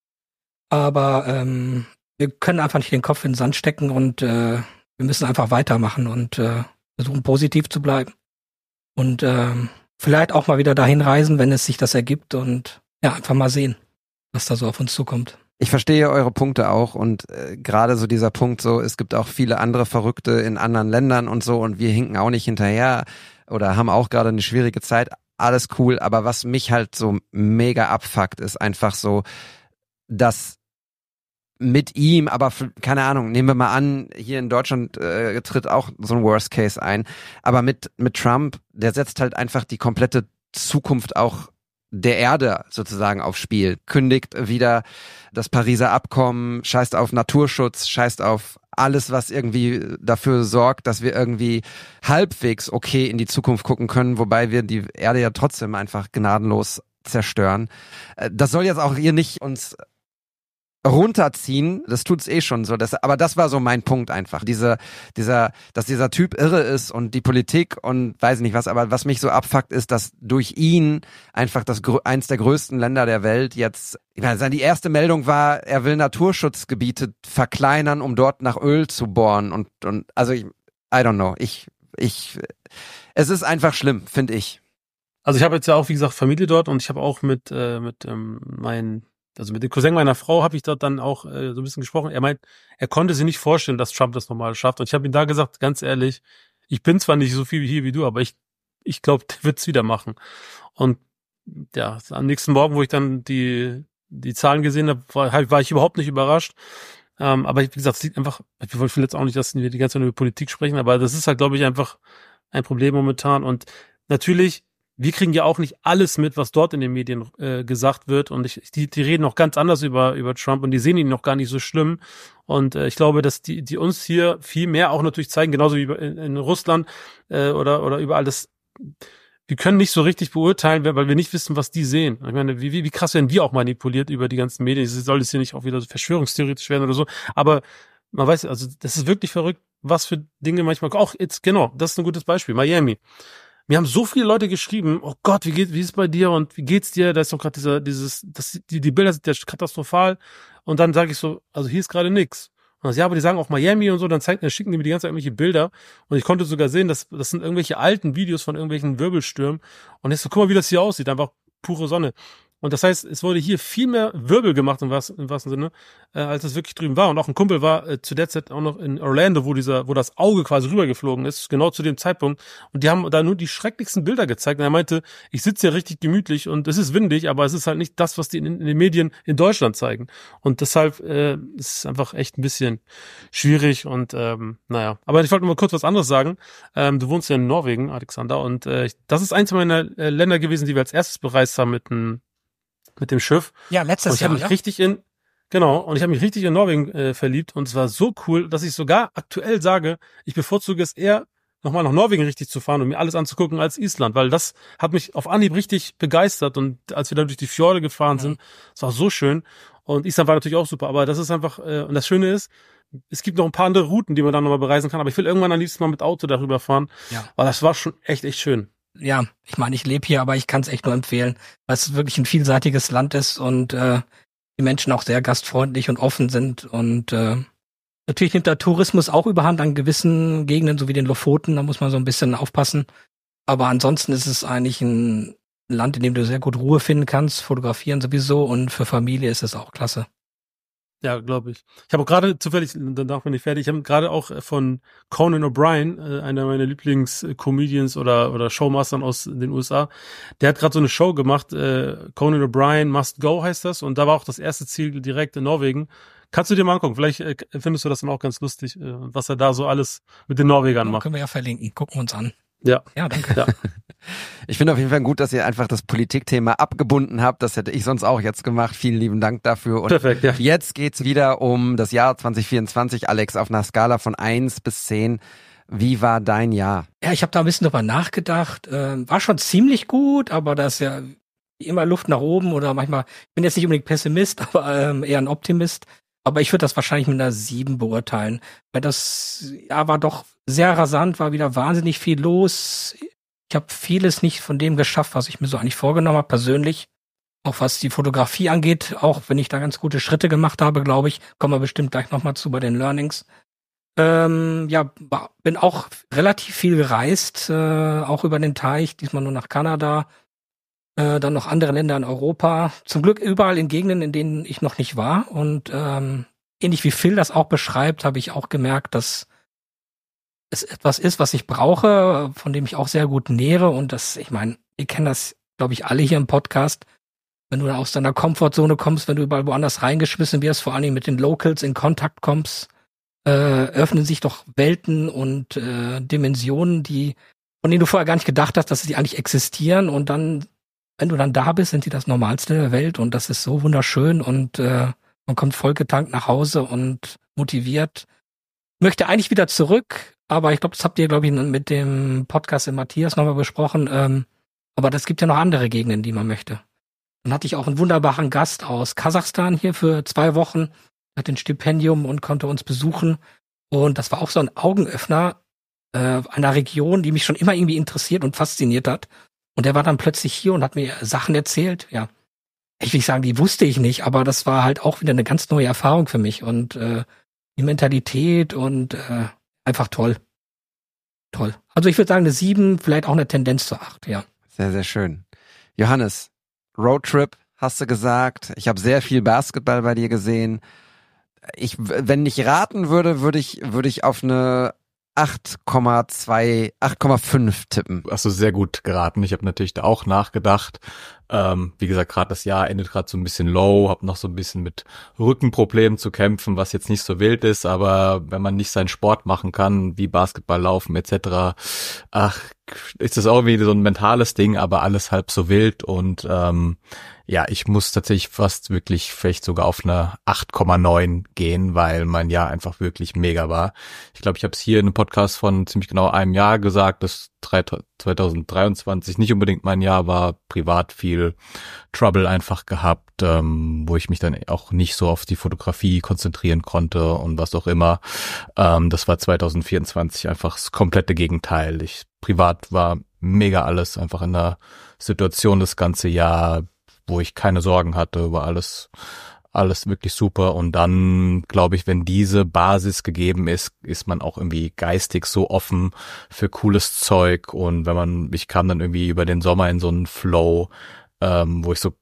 Aber wir können einfach nicht den Kopf in den Sand stecken und wir müssen einfach weitermachen und versuchen, positiv zu bleiben. Und vielleicht auch mal wieder dahin reisen, wenn es sich das ergibt und ja, einfach mal sehen, was da so auf uns zukommt. Ich verstehe eure Punkte auch und gerade so dieser Punkt so, es gibt auch viele andere Verrückte in anderen Ländern und so und wir hinken auch nicht hinterher oder haben auch gerade eine schwierige Zeit. Alles cool, aber was mich halt so mega abfuckt, ist einfach so, dass mit ihm, aber keine Ahnung, nehmen wir mal an, hier in Deutschland tritt auch so ein Worst Case ein, aber mit Trump, der setzt halt einfach die komplette Zukunft auch der Erde sozusagen aufs Spiel, kündigt wieder das Pariser Abkommen, scheißt auf Naturschutz, scheißt auf alles, was irgendwie dafür sorgt, dass wir irgendwie halbwegs okay in die Zukunft gucken können, wobei wir die Erde ja trotzdem einfach gnadenlos zerstören. Das soll jetzt auch hier nicht uns runterziehen, das tut's eh schon so. Aber das war so mein Punkt einfach. Dass dieser Typ irre ist und die Politik und weiß nicht was, aber was mich so abfuckt ist, dass durch ihn einfach eins der größten Länder der Welt jetzt, ich meine, die erste Meldung war, er will Naturschutzgebiete verkleinern, um dort nach Öl zu bohren und also I don't know. Es ist einfach schlimm, finde ich. Also ich habe jetzt ja auch, wie gesagt, Familie dort und ich habe auch mit dem Cousin meiner Frau habe ich dort dann auch so ein bisschen gesprochen. Er meint, er konnte sich nicht vorstellen, dass Trump das nochmal schafft. Und ich habe ihm da gesagt, ganz ehrlich, ich bin zwar nicht so viel hier wie du, aber ich glaube, der wird's wieder machen. Und ja, am nächsten Morgen, wo ich dann die Zahlen gesehen habe, war ich überhaupt nicht überrascht. Aber wie gesagt, es liegt einfach, ich will jetzt auch nicht, dass wir die ganze Zeit über Politik sprechen, aber das ist halt, glaube ich, einfach ein Problem momentan. Und natürlich, wir kriegen ja auch nicht alles mit, was dort in den Medien gesagt wird. Und die reden noch ganz anders über Trump und die sehen ihn noch gar nicht so schlimm. Und ich glaube, dass die uns hier viel mehr auch natürlich zeigen, genauso wie in Russland oder überall das. Wir können nicht so richtig beurteilen, weil wir nicht wissen, was die sehen. Ich meine, wie krass werden wir auch manipuliert über die ganzen Medien? Es soll jetzt hier nicht auch wieder so verschwörungstheoretisch werden oder so. Aber man weiß, also das ist wirklich verrückt, was für Dinge manchmal. Auch jetzt, genau, das ist ein gutes Beispiel. Miami. Mir haben so viele Leute geschrieben, oh Gott, wie ist es bei dir und wie geht's dir? Da ist doch gerade die Bilder sind ja katastrophal. Und dann sage ich so, also hier ist gerade nix. Und dann, ja, aber die sagen auch Miami und so, dann schicken die mir die ganze Zeit irgendwelche Bilder. Und ich konnte sogar sehen, das sind irgendwelche alten Videos von irgendwelchen Wirbelstürmen. Und jetzt so, guck mal, wie das hier aussieht, einfach pure Sonne. Und das heißt, es wurde hier viel mehr Wirbel gemacht im wahrsten Sinne, als es wirklich drüben war. Und auch ein Kumpel war zu der Zeit auch noch in Orlando, wo das Auge quasi rübergeflogen ist, genau zu dem Zeitpunkt. Und die haben da nur die schrecklichsten Bilder gezeigt. Und er meinte, ich sitze hier richtig gemütlich und es ist windig, aber es ist halt nicht das, was die in den Medien in Deutschland zeigen. Und deshalb ist es einfach echt ein bisschen schwierig und naja. Aber ich wollte mal kurz was anderes sagen. Du wohnst ja in Norwegen, Alexander, und das ist eins meiner Länder gewesen, die wir als erstes bereist haben mit dem Schiff. Ja, letztes Jahr. Und ich habe mich richtig in Norwegen verliebt und es war so cool, dass ich sogar aktuell sage, ich bevorzuge es eher, nochmal nach Norwegen richtig zu fahren und mir alles anzugucken als Island, weil das hat mich auf Anhieb richtig begeistert und als wir da durch die Fjorde gefahren sind, es war so schön und Island war natürlich auch super, aber das ist einfach, und das Schöne ist, es gibt noch ein paar andere Routen, die man dann nochmal bereisen kann, aber ich will irgendwann am liebsten mal mit Auto darüber fahren, weil das war schon echt schön. Ja, ich meine, ich lebe hier, aber ich kann es echt nur empfehlen, weil es wirklich ein vielseitiges Land ist und die Menschen auch sehr gastfreundlich und offen sind und natürlich nimmt der Tourismus auch überhand an gewissen Gegenden, so wie den Lofoten, da muss man so ein bisschen aufpassen, aber ansonsten ist es eigentlich ein Land, in dem du sehr gut Ruhe finden kannst, fotografieren sowieso und für Familie ist es auch klasse. Ja, glaube ich. Ich habe auch gerade zufällig, dann darf man nicht fertig, ich habe gerade auch von Conan O'Brien, einer meiner Lieblings-Comedians oder Showmastern aus den USA, der hat gerade so eine Show gemacht, Conan O'Brien Must Go heißt das, und da war auch das erste Ziel direkt in Norwegen. Kannst du dir mal angucken, vielleicht findest du das dann auch ganz lustig, was er da so alles mit den Norwegern macht. Können wir ja verlinken, gucken wir uns an. Ja, danke. Ja. Ich finde auf jeden Fall gut, dass ihr einfach das Politikthema abgebunden habt. Das hätte ich sonst auch jetzt gemacht. Vielen lieben Dank dafür. Und perfekt, ja. Jetzt geht's wieder um das Jahr 2024. Alex, auf einer Skala von 1 bis 10. Wie war dein Jahr? Ja, ich habe da ein bisschen drüber nachgedacht. War schon ziemlich gut, aber das ist ja immer Luft nach oben oder manchmal, ich bin jetzt nicht unbedingt Pessimist, aber eher ein Optimist. Aber ich würde das wahrscheinlich mit einer 7 beurteilen, weil das Jahr war doch sehr rasant, war wieder wahnsinnig viel los. Ich habe vieles nicht von dem geschafft, was ich mir so eigentlich vorgenommen habe, persönlich. Auch was die Fotografie angeht, auch wenn ich da ganz gute Schritte gemacht habe, glaube ich. Kommen wir bestimmt gleich nochmal zu bei den Learnings. Bin auch relativ viel gereist, auch über den Teich, diesmal nur nach Kanada. Dann noch andere Länder in Europa. Zum Glück überall in Gegenden, in denen ich noch nicht war. Und ähnlich wie Phil das auch beschreibt, habe ich auch gemerkt, dass es etwas ist, was ich brauche, von dem ich auch sehr gut nähere. Und das, ich meine, ihr kennt das, glaube ich, alle hier im Podcast. Wenn du aus deiner Komfortzone kommst, wenn du überall woanders reingeschmissen wirst, vor allen Dingen mit den Locals in Kontakt kommst, öffnen sich doch Welten und Dimensionen, von denen du vorher gar nicht gedacht hast, dass sie eigentlich existieren. Und dann, wenn du dann da bist, sind die das Normalste der Welt und das ist so wunderschön und man kommt vollgetankt nach Hause und motiviert. Möchte eigentlich wieder zurück, aber ich glaube, das habt ihr, glaube ich, mit dem Podcast mit Matthias nochmal besprochen. Aber das gibt ja noch andere Gegenden, die man möchte. Dann hatte ich auch einen wunderbaren Gast aus Kasachstan hier für 2 Wochen, hat ein Stipendium und konnte uns besuchen. Und das war auch so ein Augenöffner einer Region, die mich schon immer irgendwie interessiert und fasziniert hat. Und der war dann plötzlich hier und hat mir Sachen erzählt. Ja, ich will nicht sagen, die wusste ich nicht, aber das war halt auch wieder eine ganz neue Erfahrung für mich. Und die Mentalität und einfach toll. Toll. Also ich würde sagen eine 7, vielleicht auch eine Tendenz zu 8, ja. Sehr, sehr schön. Johannes, Roadtrip, hast du gesagt. Ich habe sehr viel Basketball bei dir gesehen. Wenn ich raten würde ich auf eine 8,2, 8,5 tippen. Hast du sehr gut geraten. Ich habe natürlich da auch nachgedacht. Wie gesagt, gerade das Jahr endet gerade so ein bisschen low, habe noch so ein bisschen mit Rückenproblemen zu kämpfen, was jetzt nicht so wild ist, aber wenn man nicht seinen Sport machen kann, wie Basketball laufen etc., ist das auch wieder so ein mentales Ding, aber alles halb so wild und ja, ich muss tatsächlich fast wirklich vielleicht sogar auf eine 8,9 gehen, weil mein Jahr einfach wirklich mega war. Ich glaube, ich habe es hier in einem Podcast von ziemlich genau einem Jahr gesagt, dass 2023 nicht unbedingt mein Jahr war, privat viel Trouble einfach gehabt, wo ich mich dann auch nicht so auf die Fotografie konzentrieren konnte und was auch immer. Das war 2024 einfach das komplette Gegenteil. Privat war mega alles, einfach in der Situation das ganze Jahr, wo ich keine Sorgen hatte, war alles wirklich super und dann, glaube ich, wenn diese Basis gegeben ist, ist man auch irgendwie geistig so offen für cooles Zeug und ich kam dann irgendwie über den Sommer in so einen Flow, wo ich so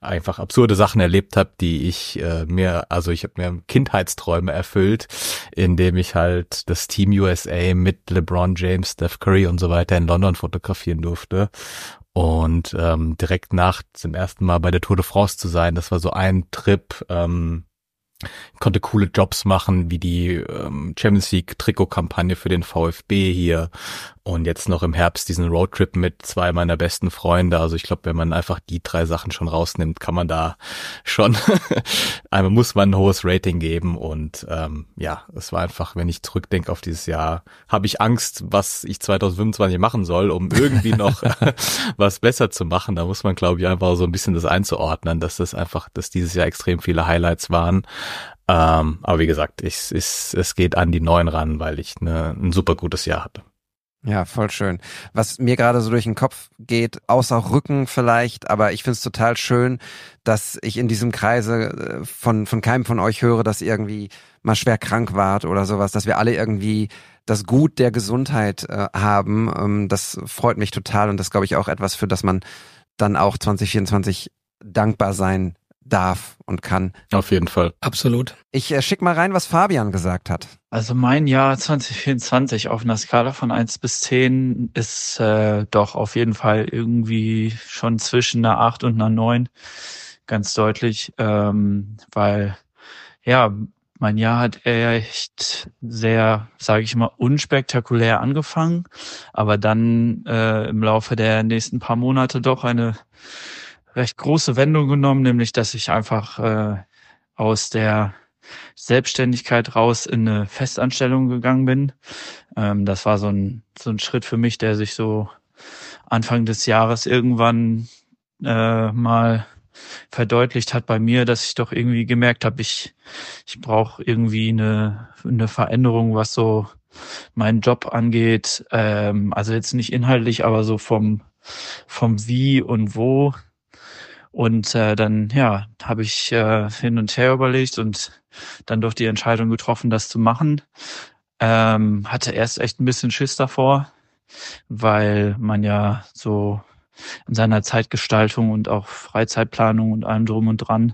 einfach absurde Sachen erlebt habe, die ich ich habe mir Kindheitsträume erfüllt, indem ich halt das Team USA mit LeBron James, Steph Curry und so weiter in London fotografieren durfte. Und direkt nach zum ersten Mal bei der Tour de France zu sein, das war so ein Trip, konnte coole Jobs machen, wie die Champions League Trikotkampagne für den VfB hier und jetzt noch im Herbst diesen Roadtrip mit 2 meiner besten Freunde. Also ich glaube, wenn man einfach die 3 Sachen schon rausnimmt, kann man da schon einmal muss man ein hohes Rating geben und es war einfach, wenn ich zurückdenke auf dieses Jahr, habe ich Angst, was ich 2025 machen soll, um irgendwie noch was besser zu machen. Da muss man, glaube ich, einfach so ein bisschen das einzuordnen, dass dieses Jahr extrem viele Highlights waren. Aber wie gesagt, es geht an die 9 ran, weil ich ein super gutes Jahr hatte. Ja, voll schön. Was mir gerade so durch den Kopf geht, außer Rücken vielleicht, aber ich finde es total schön, dass ich in diesem Kreise von keinem von euch höre, dass ihr irgendwie mal schwer krank wart oder sowas, dass wir alle irgendwie das Gut der Gesundheit haben. Das freut mich total und das glaube ich auch etwas, für das man dann auch 2024 dankbar sein darf und kann. Auf jeden Fall. Absolut. Ich schick mal rein, was Fabian gesagt hat. Also mein Jahr 2024 auf einer Skala von 1 bis 10 ist doch auf jeden Fall irgendwie schon zwischen einer 8 und einer 9, ganz deutlich, weil ja, mein Jahr hat echt sehr, sage ich mal, unspektakulär angefangen, aber dann im Laufe der nächsten paar Monate doch eine recht große Wendung genommen, nämlich dass ich einfach aus der Selbstständigkeit raus in eine Festanstellung gegangen bin. Das war so ein Schritt für mich, der sich so Anfang des Jahres irgendwann mal verdeutlicht hat bei mir, dass ich doch irgendwie gemerkt habe, ich brauche irgendwie eine Veränderung, was so meinen Job angeht. Also jetzt nicht inhaltlich, aber so vom Wie und Wo. Und dann habe ich hin und her überlegt und dann doch die Entscheidung getroffen, das zu machen. Hatte erst echt ein bisschen Schiss davor, weil man ja so in seiner Zeitgestaltung und auch Freizeitplanung und allem drum und dran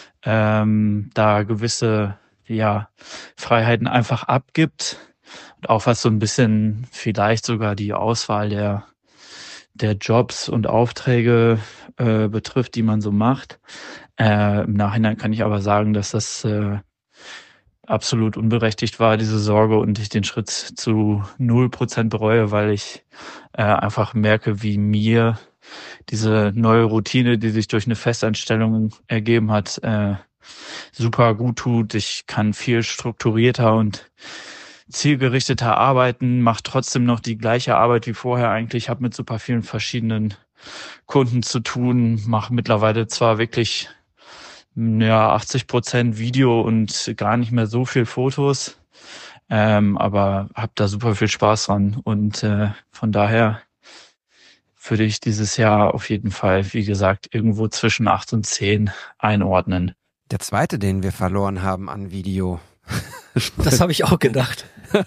da gewisse Freiheiten einfach abgibt. Und auch was so ein bisschen vielleicht sogar die Auswahl der Jobs und Aufträge betrifft, die man so macht. Im Nachhinein kann ich aber sagen, dass das absolut unberechtigt war, diese Sorge, und ich den Schritt zu 0% bereue, weil ich einfach merke, wie mir diese neue Routine, die sich durch eine Festanstellung ergeben hat, super gut tut. Ich kann viel strukturierter und zielgerichteter arbeiten, mache trotzdem noch die gleiche Arbeit wie vorher eigentlich, habe mit super vielen verschiedenen Kunden zu tun, mache mittlerweile zwar wirklich 80% Video und gar nicht mehr so viel Fotos, aber habe da super viel Spaß dran und von daher würde ich dieses Jahr auf jeden Fall, wie gesagt, irgendwo zwischen 8 und 10 einordnen. Der zweite, den wir verloren haben an Video. Das habe ich auch gedacht.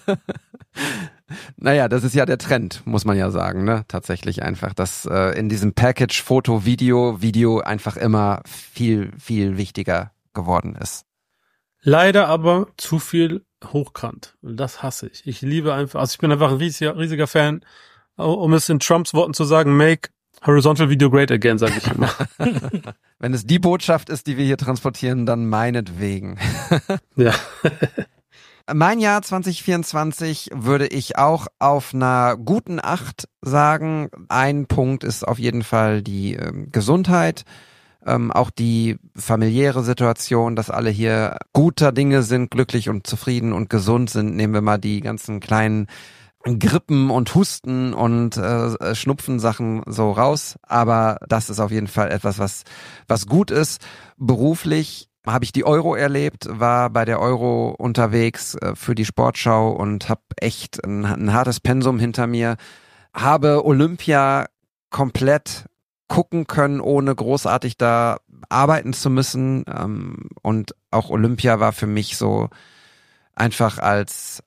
Naja, das ist ja der Trend, muss man ja sagen, ne? Tatsächlich einfach, dass in diesem Package Foto, Video einfach immer viel, viel wichtiger geworden ist. Leider aber zu viel hochkant. Und das hasse ich. Ich liebe einfach, also ich bin einfach ein riesiger Fan, um es in Trumps Worten zu sagen, make horizontal video great again, sage ich immer. Wenn es die Botschaft ist, die wir hier transportieren, dann meinetwegen. Ja. Mein Jahr 2024 würde ich auch auf einer guten 8 sagen. Ein Punkt ist auf jeden Fall die Gesundheit, auch die familiäre Situation, dass alle hier guter Dinge sind, glücklich und zufrieden und gesund sind. Nehmen wir mal die ganzen kleinen Grippen und Husten und Schnupfensachen so raus. Aber das ist auf jeden Fall etwas, was gut ist. Beruflich habe ich die Euro erlebt, war bei der Euro unterwegs für die Sportschau und habe echt ein hartes Pensum hinter mir. Habe Olympia komplett gucken können, ohne großartig da arbeiten zu müssen. Und auch Olympia war für mich so einfach als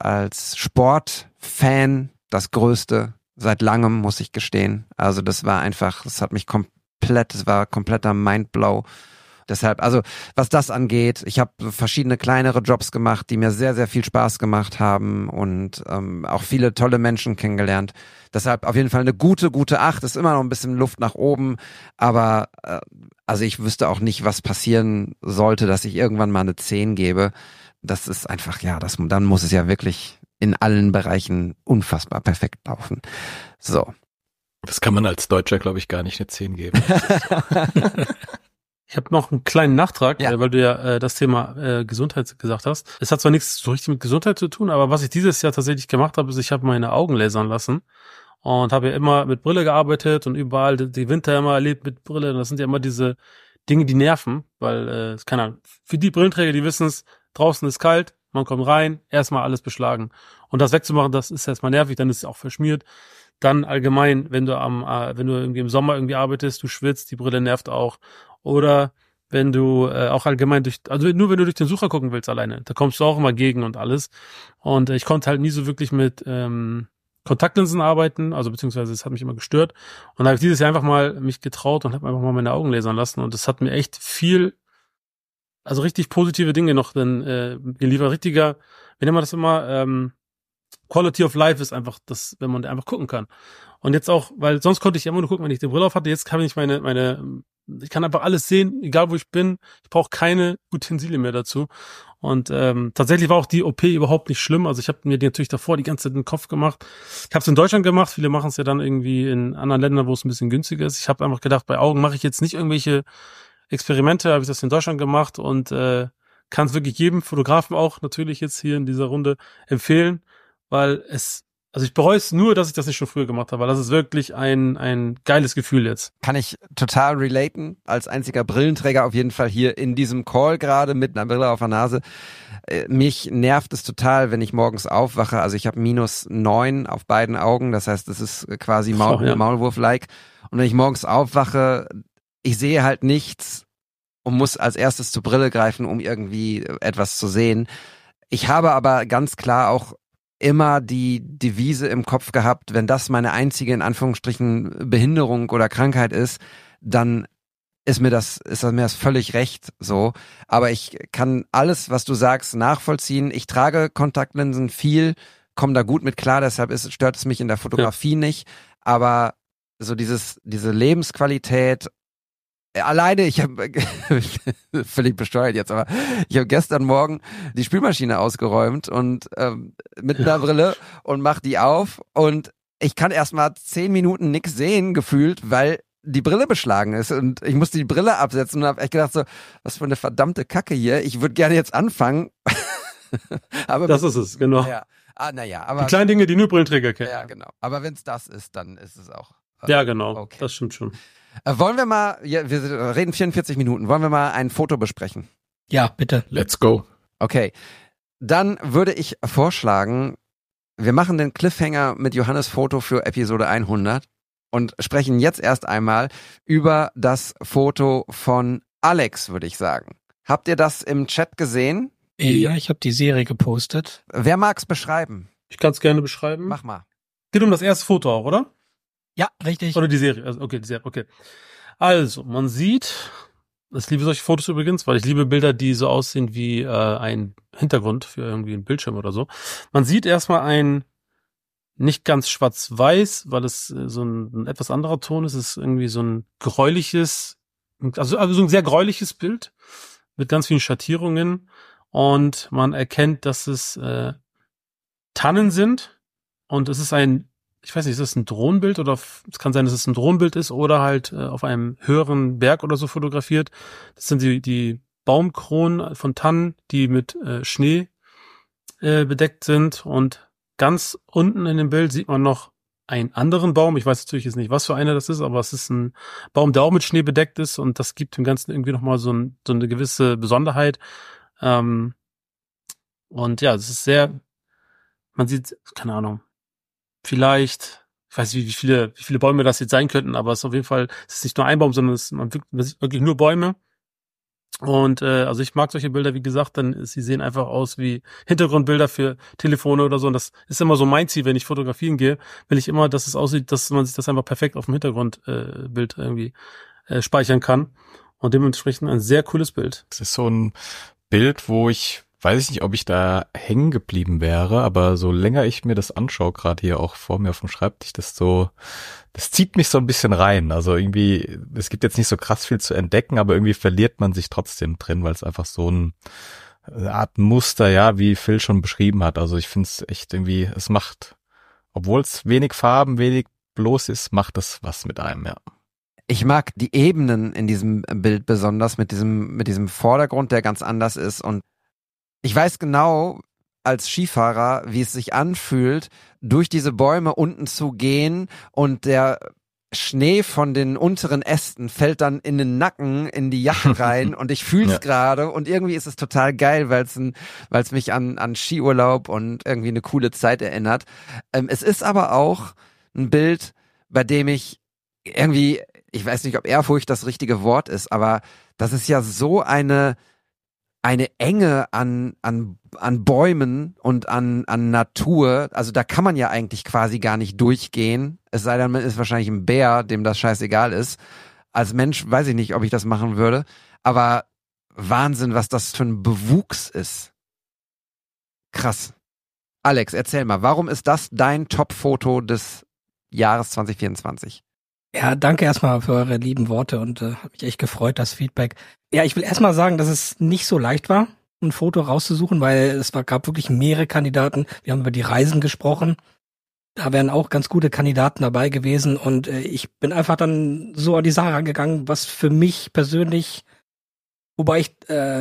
Sportfan das Größte seit langem, muss ich gestehen. Also das war einfach, das hat mich es war kompletter Mindblow. Deshalb, also was das angeht, ich habe verschiedene kleinere Jobs gemacht, die mir sehr, sehr viel Spaß gemacht haben und auch viele tolle Menschen kennengelernt. Deshalb auf jeden Fall eine gute 8, ist immer noch ein bisschen Luft nach oben, aber also ich wüsste auch nicht, was passieren sollte, dass ich irgendwann mal eine 10 gebe. Das ist einfach, ja, dann muss es ja wirklich in allen Bereichen unfassbar perfekt laufen. So. Das kann man als Deutscher, glaube ich, gar nicht eine 10 geben. Ich habe noch einen kleinen Nachtrag, Ja. weil du ja das Thema Gesundheit gesagt hast. Es hat zwar nichts so richtig mit Gesundheit zu tun, aber was ich dieses Jahr tatsächlich gemacht habe, ist, ich habe meine Augen lasern lassen und habe ja immer mit Brille gearbeitet und überall die Winter immer erlebt mit Brille. Und das sind ja immer diese Dinge, die nerven, weil, keine Ahnung, für die Brillenträger, die wissen es, draußen ist kalt, man kommt rein, erstmal alles beschlagen. Und das wegzumachen, das ist erstmal nervig, dann ist es auch verschmiert. Dann allgemein, wenn du irgendwie im Sommer irgendwie arbeitest, du schwitzt, die Brille nervt auch. Oder wenn du auch allgemein nur wenn du durch den Sucher gucken willst alleine, da kommst du auch immer gegen und alles. Und ich konnte halt nie so wirklich mit Kontaktlinsen arbeiten, also beziehungsweise es hat mich immer gestört. Und da habe ich dieses Jahr einfach mal mich getraut und habe einfach mal meine Augen lasern lassen. Und das hat mir echt richtig positive Dinge noch dann geliefert. Wie nennt man das immer? Quality of Life ist einfach das, wenn man da einfach gucken kann. Und jetzt auch, weil sonst konnte ich immer nur gucken, wenn ich die Brille auf hatte. Jetzt kann ich ich kann einfach alles sehen, egal wo ich bin. Ich brauche keine Utensilien mehr dazu. Und tatsächlich war auch die OP überhaupt nicht schlimm. Also ich habe mir die natürlich davor die ganze Zeit in den Kopf gemacht. Ich habe es in Deutschland gemacht. Viele machen es ja dann irgendwie in anderen Ländern, wo es ein bisschen günstiger ist. Ich habe einfach gedacht, bei Augen mache ich jetzt nicht irgendwelche Experimente. Habe ich das in Deutschland gemacht und kann es wirklich jedem Fotografen auch natürlich jetzt hier in dieser Runde empfehlen, weil ich bereue es nur, dass ich das nicht schon früher gemacht habe, weil das ist wirklich ein geiles Gefühl jetzt. Kann ich total relaten, als einziger Brillenträger auf jeden Fall hier in diesem Call gerade mit einer Brille auf der Nase. Mich nervt es total, wenn ich morgens aufwache. Also ich habe -9 auf beiden Augen, das heißt, es ist quasi Maulwurf-like. Und wenn ich morgens aufwache, ich sehe halt nichts und muss als erstes zur Brille greifen, um irgendwie etwas zu sehen. Ich habe aber ganz klar auch immer die Devise im Kopf gehabt, wenn das meine einzige, in Anführungsstrichen, Behinderung oder Krankheit ist, dann ist mir das völlig recht, so. Aber ich kann alles, was du sagst, nachvollziehen. Ich trage Kontaktlinsen viel, komme da gut mit klar, deshalb stört es mich in der Fotografie nicht. Aber so diese Lebensqualität, alleine, ich habe völlig besteuert jetzt, aber ich habe gestern Morgen die Spülmaschine ausgeräumt und mit einer Brille und mach die auf und ich kann erstmal 10 Minuten nix sehen, gefühlt, weil die Brille beschlagen ist und ich musste die Brille absetzen und habe echt gedacht so, was für eine verdammte Kacke hier, ich würde gerne jetzt anfangen. Aber das ist es, genau. Ja. Aber die kleinen Dinge, die nur Brillenträger kennen. Ja, genau. Aber wenn es das ist, dann ist es auch. Ja, genau. Okay. Das stimmt schon. Wollen wir mal, wir reden 44 Minuten, wollen wir mal ein Foto besprechen? Ja, bitte. Let's go. Okay, dann würde ich vorschlagen, wir machen den Cliffhanger mit Johannes Foto für Episode 100 und sprechen jetzt erst einmal über das Foto von Alex, würde ich sagen. Habt ihr das im Chat gesehen? Ja, ich habe die Serie gepostet. Wer mag's beschreiben? Ich kann es gerne beschreiben. Mach mal. Geht um das erste Foto auch, oder? Ja, richtig. Oder die Serie. Also, okay, die Serie, okay. Also, man sieht, ich liebe solche Fotos übrigens, weil ich liebe Bilder, die so aussehen wie ein Hintergrund für irgendwie einen Bildschirm oder so. Man sieht erstmal ein nicht ganz schwarz-weiß, weil es so ein etwas anderer Ton ist. Es ist irgendwie so ein gräuliches, also so ein sehr gräuliches Bild mit ganz vielen Schattierungen. Und man erkennt, dass es Tannen sind. Und es ist ich weiß nicht, ist das ein Drohnenbild oder es kann sein, dass es ein Drohnenbild ist oder halt auf einem höheren Berg oder so fotografiert. Das sind die Baumkronen von Tannen, die mit Schnee bedeckt sind und ganz unten in dem Bild sieht man noch einen anderen Baum. Ich weiß natürlich jetzt nicht, was für einer das ist, aber es ist ein Baum, der auch mit Schnee bedeckt ist und das gibt dem Ganzen irgendwie nochmal so eine gewisse Besonderheit. Und ja, es ist man sieht, keine Ahnung, vielleicht, ich weiß nicht, wie viele Bäume das jetzt sein könnten, aber es ist auf jeden Fall, es ist nicht nur ein Baum, sondern man sieht wirklich nur Bäume. Und also ich mag solche Bilder, wie gesagt, sie sehen einfach aus wie Hintergrundbilder für Telefone oder so. Und das ist immer so mein Ziel, wenn ich fotografieren gehe, will ich immer, dass es aussieht, dass man sich das einfach perfekt auf dem Hintergrundbild irgendwie speichern kann. Und dementsprechend ein sehr cooles Bild. Es ist so ein Bild, wo weiß ich nicht, ob ich da hängen geblieben wäre, aber so länger ich mir das anschaue, gerade hier auch vor mir auf dem Schreibtisch, das zieht mich so ein bisschen rein. Also irgendwie, es gibt jetzt nicht so krass viel zu entdecken, aber irgendwie verliert man sich trotzdem drin, weil es einfach so eine Art Muster, ja, wie Phil schon beschrieben hat. Also ich finde es echt irgendwie, es macht, obwohl es wenig Farben, wenig bloß ist, macht es was mit einem, ja. Ich mag die Ebenen in diesem Bild besonders mit diesem Vordergrund, der ganz anders ist, und ich weiß genau als Skifahrer, wie es sich anfühlt, durch diese Bäume unten zu gehen und der Schnee von den unteren Ästen fällt dann in den Nacken, in die Jacke rein und ich fühle es gerade und irgendwie ist es total geil, weil es mich an Skiurlaub und irgendwie eine coole Zeit erinnert. Es ist aber auch ein Bild, bei dem ich irgendwie, ich weiß nicht, ob Ehrfurcht das richtige Wort ist, aber das ist ja so eine Enge an Bäumen und an Natur, also da kann man ja eigentlich quasi gar nicht durchgehen, es sei denn, man ist wahrscheinlich ein Bär, dem das scheißegal ist. Als Mensch weiß ich nicht, ob ich das machen würde, aber Wahnsinn, was das für ein Bewuchs ist. Krass. Alex, erzähl mal, warum ist das dein Top-Foto des Jahres 2024? Ja, danke erstmal für eure lieben Worte und hat mich echt gefreut, das Feedback. Ja, ich will erstmal sagen, dass es nicht so leicht war, ein Foto rauszusuchen, weil gab wirklich mehrere Kandidaten. Wir haben über die Reisen gesprochen. Da wären auch ganz gute Kandidaten dabei gewesen und ich bin einfach dann so an die Sache rangegangen, was für mich persönlich, wobei ich,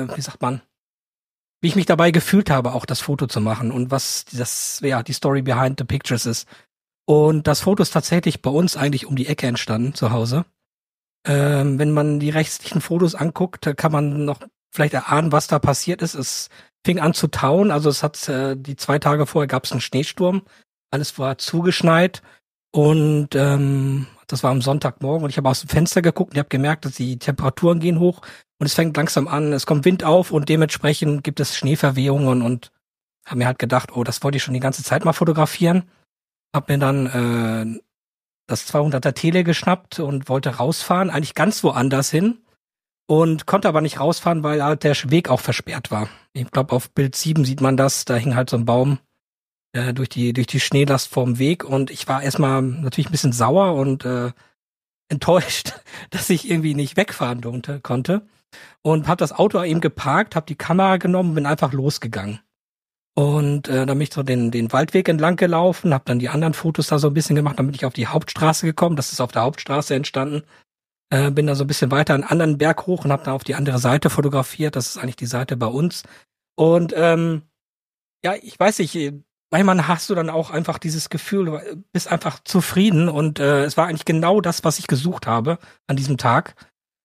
wie ich mich dabei gefühlt habe, auch das Foto zu machen und was die Story behind the pictures ist. Und das Foto ist tatsächlich bei uns eigentlich um die Ecke entstanden, zu Hause. Wenn man die restlichen Fotos anguckt, kann man noch vielleicht erahnen, was da passiert ist. Es fing an zu tauen, also es hat die 2 Tage vorher gab es einen Schneesturm, alles war zugeschneit und das war am Sonntagmorgen und ich habe aus dem Fenster geguckt und ich habe gemerkt, dass die Temperaturen gehen hoch und es fängt langsam an, es kommt Wind auf und dementsprechend gibt es Schneeverwehungen und habe mir halt gedacht, oh, das wollte ich schon die ganze Zeit mal fotografieren. Hab mir dann das 200er Tele geschnappt und wollte rausfahren, eigentlich ganz woanders hin und konnte aber nicht rausfahren, weil halt der Weg auch versperrt war. Ich glaube, auf Bild 7 sieht man das, da hing halt so ein Baum durch die Schneelast vorm Weg und ich war erstmal natürlich ein bisschen sauer und enttäuscht, dass ich irgendwie nicht wegfahren konnte und habe das Auto eben geparkt, habe die Kamera genommen und bin einfach losgegangen. Und dann bin ich so den Waldweg entlang gelaufen, habe dann die anderen Fotos da so ein bisschen gemacht, dann bin ich auf die Hauptstraße gekommen, das ist auf der Hauptstraße entstanden. Bin dann so ein bisschen weiter einen anderen Berg hoch und habe dann auf die andere Seite fotografiert, das ist eigentlich die Seite bei uns. Und ja, ich weiß nicht, manchmal hast du dann auch einfach dieses Gefühl, du bist einfach zufrieden und es war eigentlich genau das, was ich gesucht habe an diesem Tag.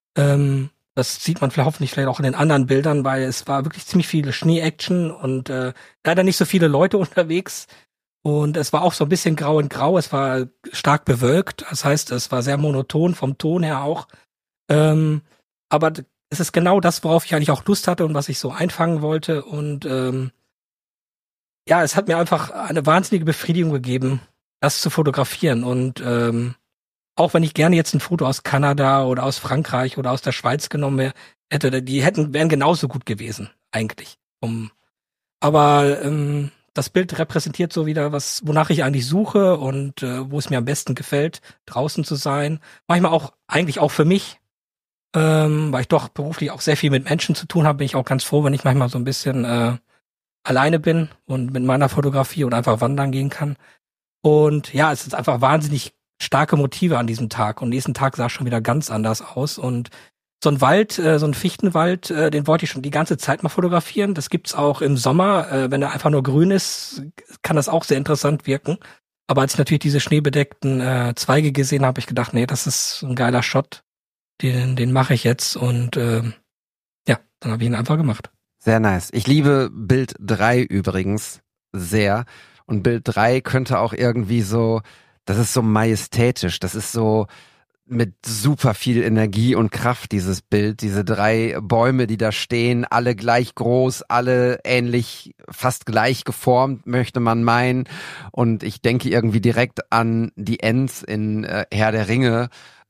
Das sieht man hoffentlich vielleicht auch in den anderen Bildern, weil es war wirklich ziemlich viel Schnee-Action und leider nicht so viele Leute unterwegs. Und es war auch so ein bisschen grau in grau, es war stark bewölkt, das heißt, es war sehr monoton vom Ton her auch. Aber es ist genau das, worauf ich eigentlich auch Lust hatte und was ich so einfangen wollte. Und ja, es hat mir einfach eine wahnsinnige Befriedigung gegeben, das zu fotografieren. Und auch wenn ich gerne jetzt ein Foto aus Kanada oder aus Frankreich oder aus der Schweiz genommen hätte, wären genauso gut gewesen, eigentlich. Aber das Bild repräsentiert so wieder was, wonach ich eigentlich suche und wo es mir am besten gefällt, draußen zu sein. Manchmal auch, eigentlich auch für mich, weil ich doch beruflich auch sehr viel mit Menschen zu tun habe, bin ich auch ganz froh, wenn ich manchmal so ein bisschen alleine bin und mit meiner Fotografie und einfach wandern gehen kann. Und ja, es ist einfach wahnsinnig starke Motive an diesem Tag. Und nächsten Tag sah es schon wieder ganz anders aus. Und so ein Wald, so ein Fichtenwald, den wollte ich schon die ganze Zeit mal fotografieren. Das gibt's auch im Sommer. Wenn er einfach nur grün ist, kann das auch sehr interessant wirken. Aber als ich natürlich diese schneebedeckten Zweige gesehen habe, habe ich gedacht, nee, das ist ein geiler Shot. Den mache ich jetzt. Und ja, dann habe ich ihn einfach gemacht. Sehr nice. Ich liebe Bild 3 übrigens sehr. Und Bild 3 könnte auch irgendwie so, das ist so majestätisch, das ist so mit super viel Energie und Kraft, dieses Bild, diese 3 Bäume, die da stehen, alle gleich groß, alle ähnlich, fast gleich geformt, möchte man meinen. Und ich denke irgendwie direkt an die Ents in Herr der Ringe.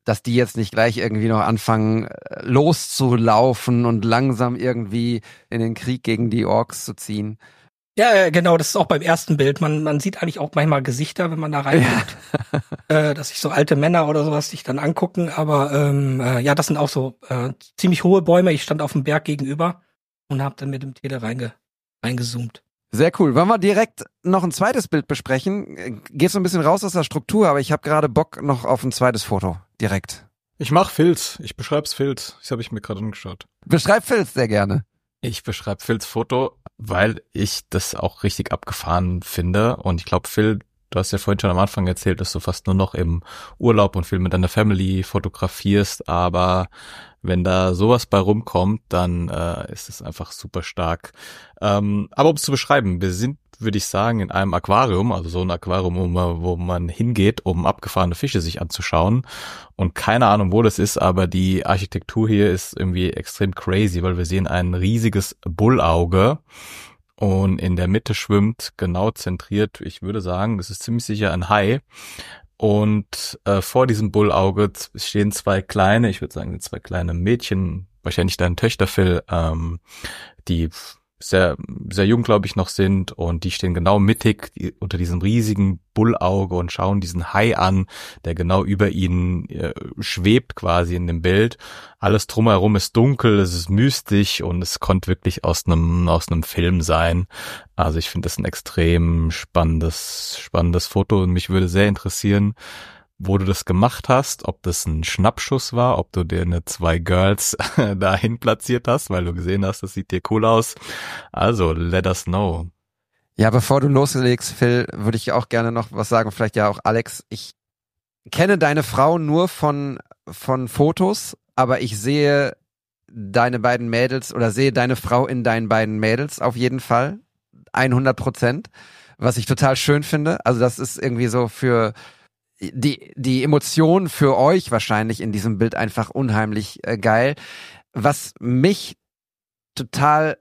dass die jetzt nicht gleich irgendwie noch anfangen loszulaufen und langsam irgendwie in den Krieg gegen die Orks zu ziehen. Ja, genau, das ist auch beim ersten Bild. Man sieht eigentlich auch manchmal Gesichter, wenn man da reinguckt. Dass sich so alte Männer oder sowas sich dann angucken. Aber ja, das sind auch so ziemlich hohe Bäume. Ich stand auf dem Berg gegenüber und habe dann mit dem Tele reingezoomt. Sehr cool. Wollen wir direkt noch ein zweites Bild besprechen? Geht so ein bisschen raus aus der Struktur, aber ich habe gerade Bock noch auf ein zweites Foto. Direkt. Ich mach Filz. Ich beschreib's Filz. Das habe ich mir gerade angeschaut. Beschreib Filz sehr gerne. Ich beschreibe Phils Foto, weil ich das auch richtig abgefahren finde. Und ich glaube, Phil, du hast ja vorhin schon am Anfang erzählt, dass du fast nur noch im Urlaub und viel mit deiner Family fotografierst. Aber wenn da sowas bei rumkommt, dann ist es einfach super stark. Aber um es zu beschreiben, wir sind, würde ich sagen, in einem Aquarium, also so ein Aquarium, wo man hingeht, um abgefahrene Fische sich anzuschauen. Und keine Ahnung, wo das ist, aber die Architektur hier ist irgendwie extrem crazy, weil wir sehen ein riesiges Bullauge und in der Mitte schwimmt, genau zentriert, ich würde sagen, das ist ziemlich sicher ein Hai. Und vor diesem Bullauge stehen zwei kleine Mädchen, wahrscheinlich deine Töchter, Phil, die sehr, sehr jung, glaube ich, noch sind, und die stehen genau mittig unter diesem riesigen Bullauge und schauen diesen Hai an, der genau über ihnen schwebt quasi in dem Bild. Alles drumherum ist dunkel, es ist mystisch und es konnte wirklich aus einem Film sein. Also ich finde das ein extrem spannendes Foto und mich würde sehr interessieren, wo du das gemacht hast, ob das ein Schnappschuss war, ob du dir eine 2 Girls dahin platziert hast, weil du gesehen hast, das sieht dir cool aus. Also, let us know. Ja, bevor du loslegst, Phil, würde ich auch gerne noch was sagen, vielleicht ja auch Alex. Ich kenne deine Frau nur von Fotos, aber ich sehe deine beiden Mädels oder sehe deine Frau in deinen beiden Mädels auf jeden Fall. 100%. Was ich total schön finde. Also das ist irgendwie so für die Emotion für euch wahrscheinlich in diesem Bild einfach unheimlich geil. Was mich total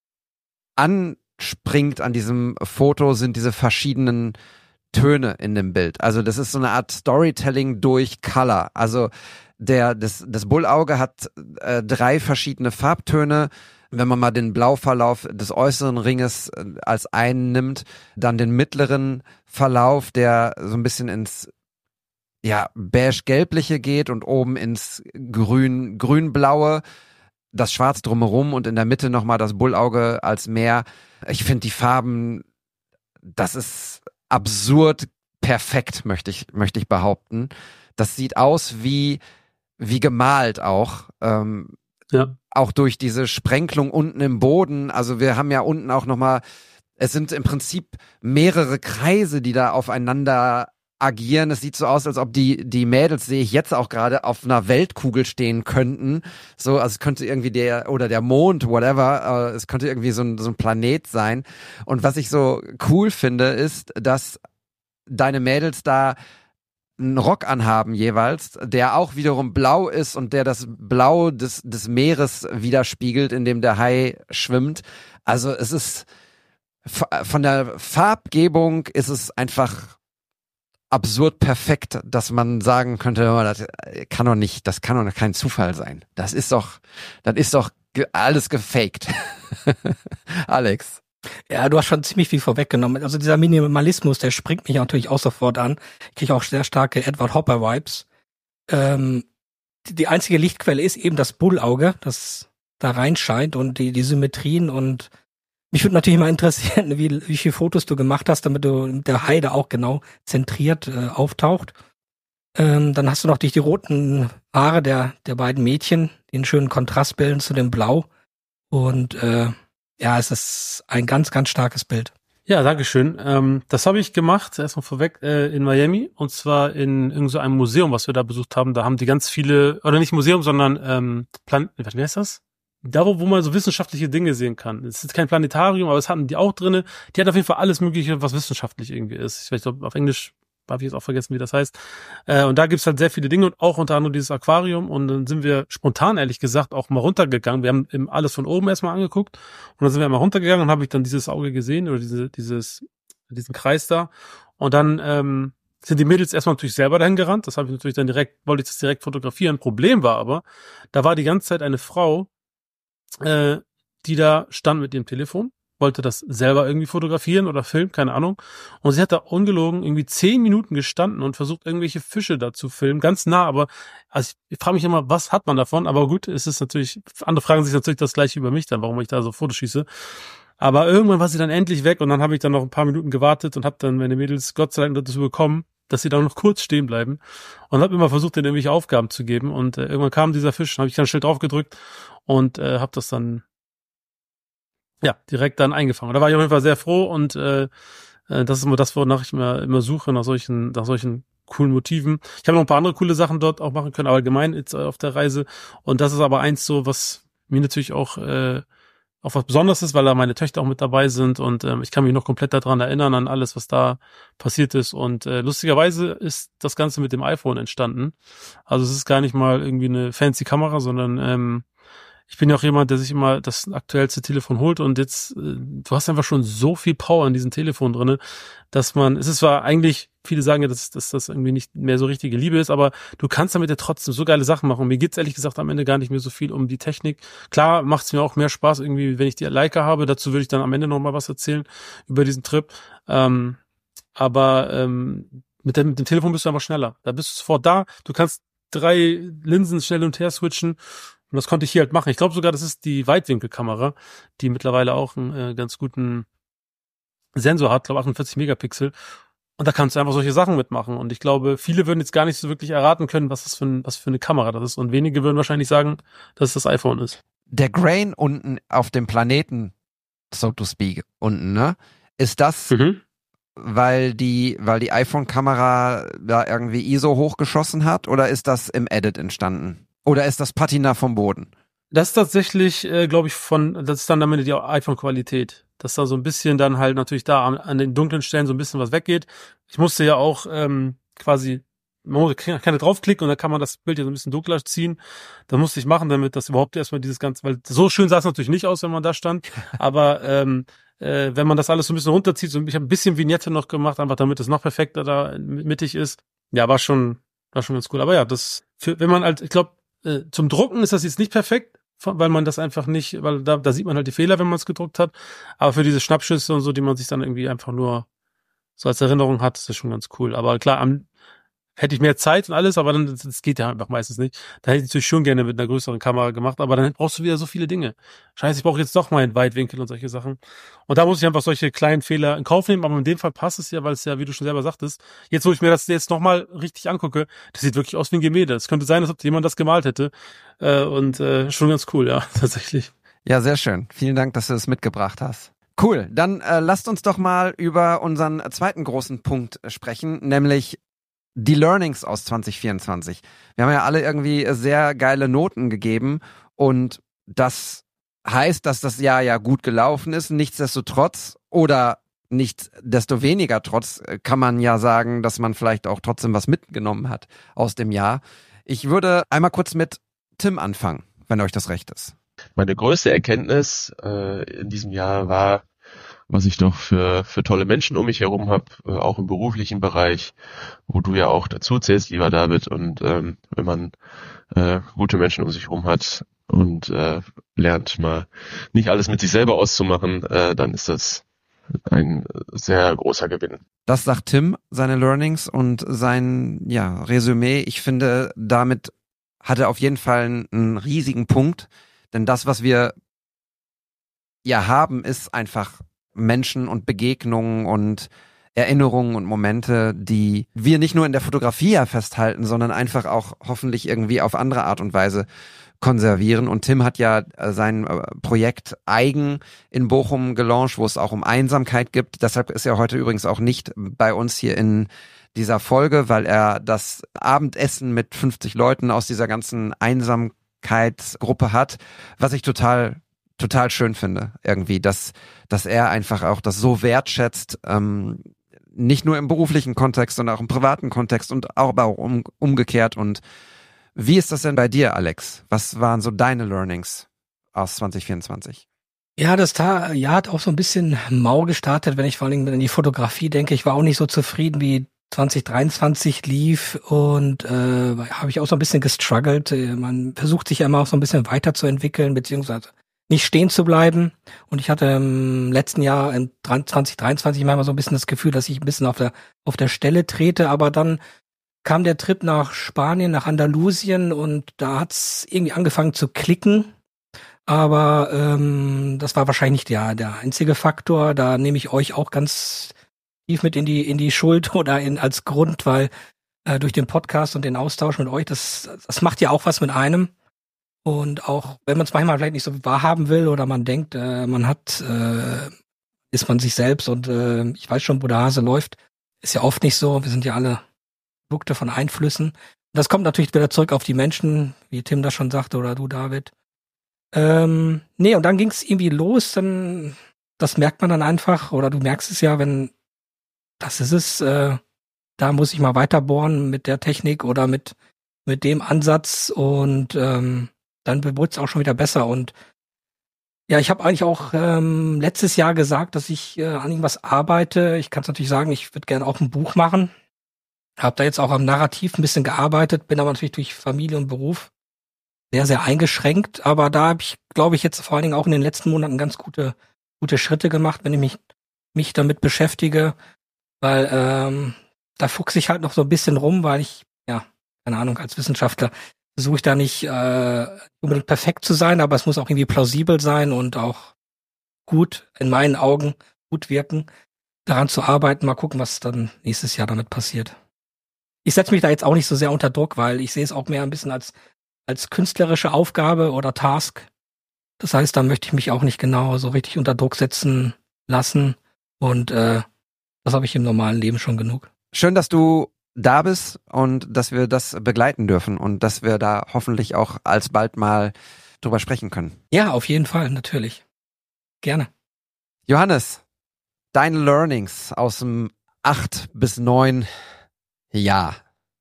anspringt an diesem Foto sind diese verschiedenen Töne in dem Bild. Also das ist so eine Art Storytelling durch Color. Also das Bullauge hat 3 verschiedene Farbtöne. Wenn man mal den Blauverlauf des äußeren Ringes als einen nimmt, dann den mittleren Verlauf, der so ein bisschen ins beige-gelbliche geht und oben ins grün-blaue, das Schwarz drumherum und in der Mitte nochmal das Bullauge als Meer. Ich finde die Farben, das ist absurd perfekt, möchte ich behaupten. Das sieht aus wie gemalt auch. Auch durch diese Sprenkelung unten im Boden. Also wir haben ja unten auch nochmal, es sind im Prinzip mehrere Kreise, die da aufeinander agieren. Es sieht so aus, als ob die Mädels, sehe ich jetzt auch gerade, auf einer Weltkugel stehen könnten. So, also es könnte irgendwie der Mond, whatever, es könnte irgendwie so ein Planet sein. Und was ich so cool finde, ist, dass deine Mädels da einen Rock anhaben jeweils, der auch wiederum blau ist und der das Blau des Meeres widerspiegelt, in dem der Hai schwimmt. Also es ist von der Farbgebung ist es einfach absurd perfekt, dass man sagen könnte, das kann doch kein Zufall sein. Das ist doch alles gefaked. Alex. Ja, du hast schon ziemlich viel vorweggenommen. Also dieser Minimalismus, der springt mich natürlich auch sofort an. Ich kriege auch sehr starke Edward Hopper-Vibes. Die einzige Lichtquelle ist eben das Bullauge, das da reinscheint, und die Symmetrien. Und mich würde natürlich mal interessieren, wie viele Fotos du gemacht hast, damit der Hai da auch genau zentriert auftaucht. Dann hast du noch die roten Haare der beiden Mädchen, die einen schönen Kontrast bilden zu dem Blau. Und ja, es ist ein ganz, ganz starkes Bild. Ja, dankeschön. Das habe ich gemacht, erstmal vorweg, in Miami, und zwar in irgend so einem Museum, was wir da besucht haben. Da haben die ganz viele, oder nicht Museum, sondern wie heißt das? Da, wo man so wissenschaftliche Dinge sehen kann. Es ist kein Planetarium, aber es hatten die auch drinne. Die hat auf jeden Fall alles Mögliche, was wissenschaftlich irgendwie ist. Ich weiß nicht, auf Englisch habe ich jetzt auch vergessen, wie das heißt. Und da gibt's halt sehr viele Dinge und auch unter anderem dieses Aquarium. Und dann sind wir spontan, ehrlich gesagt, auch mal runtergegangen. Wir haben eben alles von oben erstmal angeguckt. Und dann sind wir mal runtergegangen und habe ich dann dieses Auge gesehen oder diesen Kreis da. Und dann sind die Mädels erstmal natürlich selber dahin gerannt. Das habe ich natürlich dann wollte ich das direkt fotografieren. Problem war aber, da war die ganze Zeit eine Frau, die da stand mit ihrem Telefon, wollte das selber irgendwie fotografieren oder filmen, keine Ahnung. Und sie hat da ungelogen irgendwie 10 Minuten gestanden und versucht, irgendwelche Fische da zu filmen, ganz nah. Aber also ich frage mich immer, was hat man davon? Aber gut, es ist natürlich, andere fragen sich natürlich das Gleiche über mich dann, warum ich da so Fotos schieße. Aber irgendwann war sie dann endlich weg und dann habe ich dann noch ein paar Minuten gewartet und habe dann meine Mädels Gott sei Dank dazu bekommen, dass sie da noch kurz stehen bleiben und habe immer versucht, denen irgendwelche Aufgaben zu geben. Und irgendwann kam dieser Fisch, habe ich ganz schnell drauf gedrückt und habe das dann direkt dann eingefangen. Da war ich auf jeden Fall sehr froh und das ist immer das, wonach ich immer suche, nach solchen coolen Motiven. Ich habe noch ein paar andere coole Sachen dort auch machen können, allgemein jetzt auf der Reise. Und das ist aber eins so, was mir natürlich auch was Besonderes ist, weil da meine Töchter auch mit dabei sind und ich kann mich noch komplett daran erinnern, an alles, was da passiert ist. Und lustigerweise ist das Ganze mit dem iPhone entstanden. Also es ist gar nicht mal irgendwie eine fancy Kamera, sondern ich bin ja auch jemand, der sich immer das aktuellste Telefon holt und jetzt, du hast einfach schon so viel Power in diesem Telefon drinne, dass es ist zwar eigentlich, viele sagen ja, dass das irgendwie nicht mehr so richtige Liebe ist, aber du kannst damit ja trotzdem so geile Sachen machen. Und mir geht's ehrlich gesagt am Ende gar nicht mehr so viel um die Technik. Klar macht's mir auch mehr Spaß irgendwie, wenn ich die Leica habe. Dazu würde ich dann am Ende noch mal was erzählen über diesen Trip. Aber mit dem Telefon bist du einfach schneller. Da bist du sofort da. Du kannst 3 Linsen schnell hin und her switchen. Und das konnte ich hier halt machen. Ich glaube sogar, das ist die Weitwinkelkamera, die mittlerweile auch einen ganz guten Sensor hat, glaube 48 Megapixel. Und da kannst du einfach solche Sachen mitmachen. Und ich glaube, viele würden jetzt gar nicht so wirklich erraten können, was für eine Kamera das ist. Und wenige würden wahrscheinlich sagen, dass es das iPhone ist. Der Grain unten auf dem Planeten, so to speak, unten, ne? Ist das, weil die iPhone-Kamera da irgendwie ISO hochgeschossen hat? Oder ist das im Edit entstanden? Oder ist das Patina vom Boden? Das ist tatsächlich, glaube ich, das ist dann am Ende die iPhone-Qualität. Dass da so ein bisschen dann halt natürlich da an den dunklen Stellen so ein bisschen was weggeht. Ich musste ja auch quasi, man kann draufklicken und dann kann man das Bild ja so ein bisschen dunkler ziehen. Das musste ich machen, damit das überhaupt erstmal dieses Ganze, weil so schön sah es natürlich nicht aus, wenn man da stand. Aber wenn man das alles so ein bisschen runterzieht, ich habe ein bisschen Vignette noch gemacht, einfach damit es noch perfekter da mittig ist. Ja, war schon ganz cool. Aber ja, wenn man halt, ich glaube, zum Drucken ist das jetzt nicht perfekt, weil man das einfach nicht, weil da sieht man halt die Fehler, wenn man es gedruckt hat. Aber für diese Schnappschüsse und so, die man sich dann irgendwie einfach nur so als Erinnerung hat, ist das schon ganz cool. Aber klar, hätte ich mehr Zeit und alles, aber dann, das geht ja einfach meistens nicht. Da hätte ich natürlich schon gerne mit einer größeren Kamera gemacht, aber dann brauchst du wieder so viele Dinge. Scheiße, ich brauche jetzt doch mal einen Weitwinkel und solche Sachen. Und da muss ich einfach solche kleinen Fehler in Kauf nehmen, aber in dem Fall passt es ja, weil es ja, wie du schon selber sagtest, jetzt, wo ich mir das jetzt nochmal richtig angucke, das sieht wirklich aus wie ein Gemälde. Es könnte sein, als ob jemand das gemalt hätte. Und schon ganz cool, ja, tatsächlich. Ja, sehr schön. Vielen Dank, dass du das mitgebracht hast. Cool, dann lasst uns doch mal über unseren zweiten großen Punkt sprechen, nämlich die Learnings aus 2024. Wir haben ja alle irgendwie sehr geile Noten gegeben und das heißt, dass das Jahr ja gut gelaufen ist. Nichtsdestotrotz oder nichtsdestoweniger trotz kann man ja sagen, dass man vielleicht auch trotzdem was mitgenommen hat aus dem Jahr. Ich würde einmal kurz mit Tim anfangen, wenn euch das recht ist. Meine größte Erkenntnis in diesem Jahr war, was ich noch für tolle Menschen um mich herum habe, auch im beruflichen Bereich, wo du ja auch dazu zählst, lieber David. Und wenn man gute Menschen um sich herum hat und lernt mal nicht alles mit sich selber auszumachen, dann ist das ein sehr großer Gewinn. Das sagt Tim, seine Learnings und sein Resümee. Ich finde, damit hat er auf jeden Fall einen riesigen Punkt, denn das, was wir ja haben, ist einfach Menschen und Begegnungen und Erinnerungen und Momente, die wir nicht nur in der Fotografie ja festhalten, sondern einfach auch hoffentlich irgendwie auf andere Art und Weise konservieren. Und Tim hat ja sein Projekt Eigen in Bochum gelauncht, wo es auch um Einsamkeit gibt. Deshalb ist er heute übrigens auch nicht bei uns hier in dieser Folge, weil er das Abendessen mit 50 Leuten aus dieser ganzen Einsamkeitsgruppe hat, was ich total schön finde, irgendwie, dass er einfach auch das so wertschätzt, nicht nur im beruflichen Kontext, sondern auch im privaten Kontext und auch umgekehrt. Und wie ist das denn bei dir, Alex? Was waren so deine Learnings aus 2024? Ja, das Jahr hat auch so ein bisschen mau gestartet, wenn ich vor allem an die Fotografie denke. Ich war auch nicht so zufrieden wie 2023 lief und habe ich auch so ein bisschen gestruggelt. Man versucht sich ja immer auch so ein bisschen weiterzuentwickeln, beziehungsweise nicht stehen zu bleiben. Und ich hatte im letzten Jahr, in 2023, manchmal so ein bisschen das Gefühl, dass ich ein bisschen auf der Stelle trete, aber dann kam der Trip nach Spanien, nach Andalusien und da hat's irgendwie angefangen zu klicken. Aber das war wahrscheinlich nicht der einzige Faktor. Da nehme ich euch auch ganz tief mit in die Schuld oder als Grund, weil durch den Podcast und den Austausch mit euch, das macht ja auch was mit einem. Und auch wenn man es manchmal vielleicht nicht so wahrhaben will oder man denkt, ist man sich selbst und ich weiß schon, wo der Hase läuft, ist ja oft nicht so. Wir sind ja alle Produkte von Einflüssen. Das kommt natürlich wieder zurück auf die Menschen, wie Tim das schon sagte oder du, David. Und dann ging es irgendwie los, dann, das merkt man dann einfach, oder du merkst es ja, wenn, das ist es, da muss ich mal weiter bohren mit der Technik oder mit dem Ansatz und dann wurde es auch schon wieder besser und ja, ich habe eigentlich auch letztes Jahr gesagt, dass ich an irgendwas arbeite. Ich kann es natürlich sagen, ich würde gerne auch ein Buch machen. Habe da jetzt auch am Narrativ ein bisschen gearbeitet, bin aber natürlich durch Familie und Beruf sehr, sehr eingeschränkt, aber da habe ich, glaube ich, jetzt vor allen Dingen auch in den letzten Monaten ganz gute Schritte gemacht, wenn ich mich damit beschäftige, weil da fuchse ich halt noch so ein bisschen rum, weil ich, ja, keine Ahnung, als Wissenschaftler versuche ich da nicht unbedingt perfekt zu sein, aber es muss auch irgendwie plausibel sein und auch gut, in meinen Augen, gut wirken, daran zu arbeiten, mal gucken, was dann nächstes Jahr damit passiert. Ich setze mich da jetzt auch nicht so sehr unter Druck, weil ich sehe es auch mehr ein bisschen als künstlerische Aufgabe oder Task. Das heißt, da möchte ich mich auch nicht genau so richtig unter Druck setzen lassen. Und das habe ich im normalen Leben schon genug. Schön, dass du da bist und dass wir das begleiten dürfen und dass wir da hoffentlich auch alsbald mal drüber sprechen können. Ja, auf jeden Fall, natürlich. Gerne. Johannes, deine Learnings aus dem 8 bis 9 Jahr.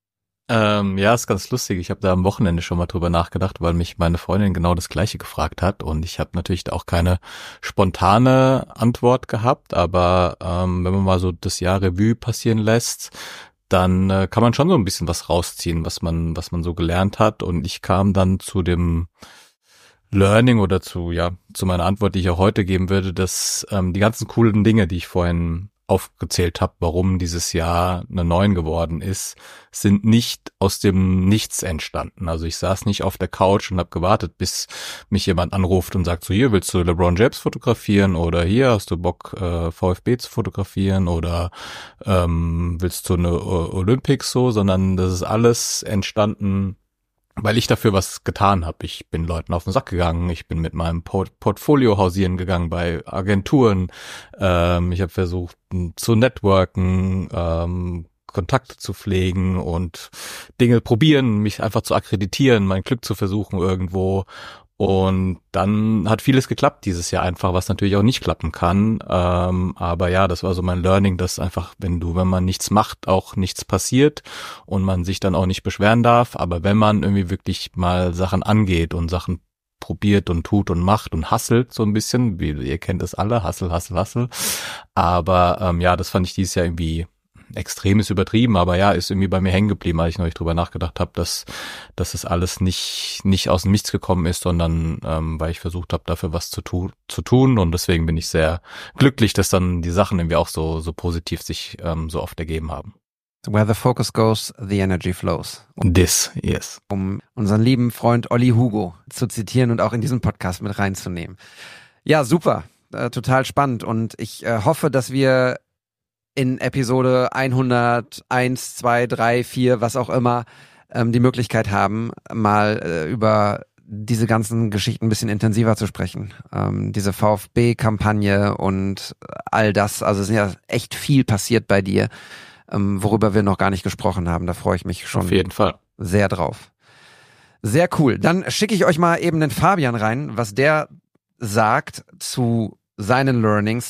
Ja, ist ganz lustig. Ich habe da am Wochenende schon mal drüber nachgedacht, weil mich meine Freundin genau das Gleiche gefragt hat und ich habe natürlich auch keine spontane Antwort gehabt, aber wenn man mal so das Jahr Revue passieren lässt, dann kann man schon so ein bisschen was rausziehen, was man so gelernt hat und ich kam dann zu dem Learning oder zu meiner Antwort, die ich auch heute geben würde, dass die ganzen coolen Dinge, die ich vorhin aufgezählt habe, warum dieses Jahr eine 9 geworden ist, sind nicht aus dem Nichts entstanden. Also ich saß nicht auf der Couch und habe gewartet, bis mich jemand anruft und sagt so, hier willst du LeBron James fotografieren oder hier hast du Bock VfB zu fotografieren oder willst du eine Olympics so, sondern das ist alles entstanden, weil ich dafür was getan habe. Ich bin Leuten auf den Sack gegangen, ich bin mit meinem Portfolio hausieren gegangen bei Agenturen, ich habe versucht zu networken, Kontakte zu pflegen und Dinge probieren, mich einfach zu akkreditieren, mein Glück zu versuchen irgendwo. Und dann hat vieles geklappt dieses Jahr einfach, was natürlich auch nicht klappen kann. Aber ja, das war so mein Learning, dass einfach, wenn man nichts macht, auch nichts passiert und man sich dann auch nicht beschweren darf. Aber wenn man irgendwie wirklich mal Sachen angeht und Sachen probiert und tut und macht und hustelt so ein bisschen, wie ihr kennt es alle, Hustle. Aber ja, das fand ich dieses Jahr irgendwie extrem ist übertrieben, aber ja, ist irgendwie bei mir hängen geblieben, als ich neulich drüber nachgedacht habe, dass es alles nicht aus dem Nichts gekommen ist, sondern weil ich versucht habe, dafür was zu tun und deswegen bin ich sehr glücklich, dass dann die Sachen irgendwie auch so positiv sich so oft ergeben haben. Where the focus goes, the energy flows. Yes. Um unseren lieben Freund Olli Hugo zu zitieren und auch in diesen Podcast mit reinzunehmen. Ja, super. Total spannend und ich hoffe, dass wir in Episode 101, 2, 3, 4, was auch immer, die Möglichkeit haben, mal über diese ganzen Geschichten ein bisschen intensiver zu sprechen. Diese VfB-Kampagne und all das, also es ist ja echt viel passiert bei dir, worüber wir noch gar nicht gesprochen haben. Da freue ich mich schon auf jeden Fall sehr drauf. Sehr cool. Dann schicke ich euch mal eben den Fabian rein, was der sagt zu seinen Learnings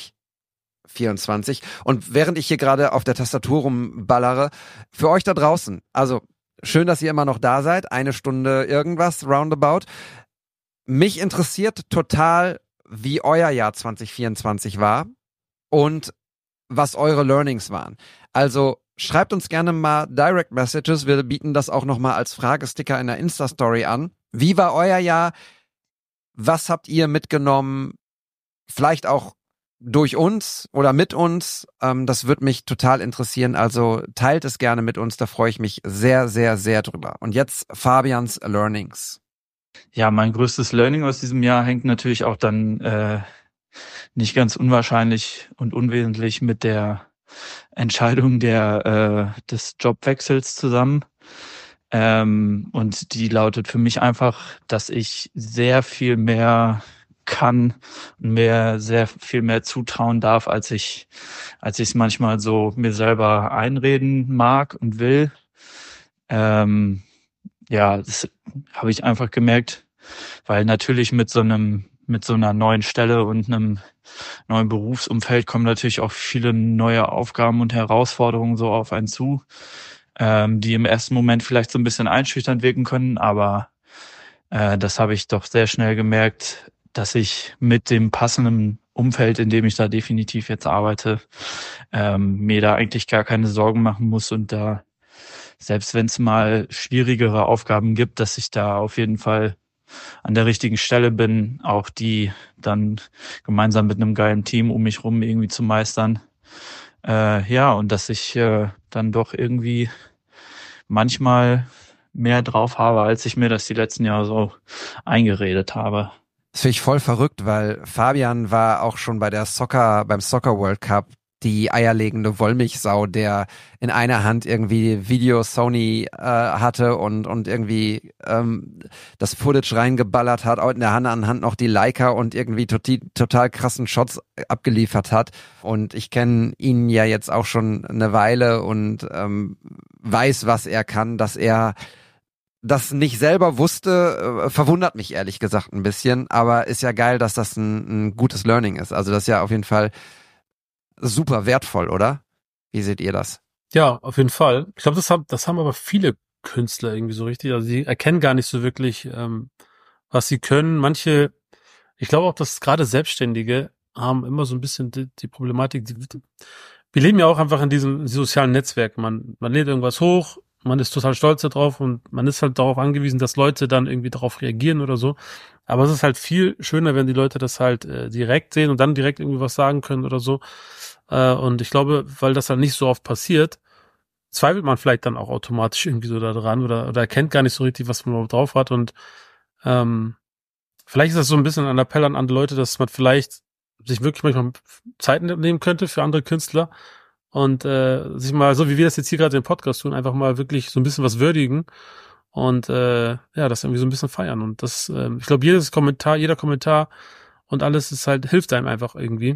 2024. Und während ich hier gerade auf der Tastatur rumballere, für euch da draußen, also schön, dass ihr immer noch da seid, 1 Stunde irgendwas, roundabout. Mich interessiert total, wie euer Jahr 2024 war und was eure Learnings waren. Also schreibt uns gerne mal Direct Messages. Wir bieten das auch nochmal als Fragesticker in der Insta-Story an. Wie war euer Jahr? Was habt ihr mitgenommen? Vielleicht auch durch uns oder mit uns. Das würde mich total interessieren. Also teilt es gerne mit uns. Da freue ich mich sehr, sehr, sehr drüber. Und jetzt Fabians Learnings. Ja, mein größtes Learning aus diesem Jahr hängt natürlich auch dann nicht ganz unwahrscheinlich und unwesentlich mit der Entscheidung des Jobwechsels zusammen. Und die lautet für mich einfach, dass ich sehr viel mehr kann und sehr viel mehr zutrauen darf, als ich es manchmal so mir selber einreden mag und will. Das habe ich einfach gemerkt, weil natürlich mit so einer neuen Stelle und einem neuen Berufsumfeld kommen natürlich auch viele neue Aufgaben und Herausforderungen so auf einen zu, die im ersten Moment vielleicht so ein bisschen einschüchternd wirken können, aber das habe ich doch sehr schnell gemerkt, dass ich mit dem passenden Umfeld, in dem ich da definitiv jetzt arbeite, mir da eigentlich gar keine Sorgen machen muss und da, selbst wenn es mal schwierigere Aufgaben gibt, dass ich da auf jeden Fall an der richtigen Stelle bin, auch die dann gemeinsam mit einem geilen Team um mich rum irgendwie zu meistern. Und dass ich dann doch irgendwie manchmal mehr drauf habe, als ich mir das die letzten Jahre so eingeredet habe. Das finde ich voll verrückt, weil Fabian war auch schon beim Soccer World Cup die eierlegende Wollmilchsau, der in einer Hand irgendwie Video Sony hatte und irgendwie das Footage reingeballert hat, in der anderen Hand noch die Leica und irgendwie total krassen Shots abgeliefert hat. Und ich kenne ihn ja jetzt auch schon eine Weile und weiß, was er kann, dass er das nicht selber wusste, verwundert mich ehrlich gesagt ein bisschen, aber ist ja geil, dass das ein gutes Learning ist. Also das ist ja auf jeden Fall super wertvoll, oder? Wie seht ihr das? Ja, auf jeden Fall. Ich glaube, das haben aber viele Künstler irgendwie so richtig. Also sie erkennen gar nicht so wirklich, was sie können. Manche, ich glaube auch, dass gerade Selbstständige haben immer so ein bisschen die Problematik. Wir leben ja auch einfach in diesem sozialen Netzwerk. Man lädt irgendwas hoch, man ist total stolz darauf und man ist halt darauf angewiesen, dass Leute dann irgendwie darauf reagieren oder so. Aber es ist halt viel schöner, wenn die Leute das halt direkt sehen und dann direkt irgendwie was sagen können oder so. Und ich glaube, weil das halt nicht so oft passiert, zweifelt man vielleicht dann auch automatisch irgendwie so da dran oder erkennt gar nicht so richtig, was man überhaupt drauf hat. Und vielleicht ist das so ein bisschen ein Appell an andere Leute, dass man vielleicht sich wirklich manchmal Zeit nehmen könnte für andere Künstler und sich mal, so wie wir das jetzt hier gerade im Podcast tun, einfach mal wirklich so ein bisschen was würdigen und das irgendwie so ein bisschen feiern. Und das, ich glaube, jeder Kommentar und alles ist halt, hilft einem einfach irgendwie.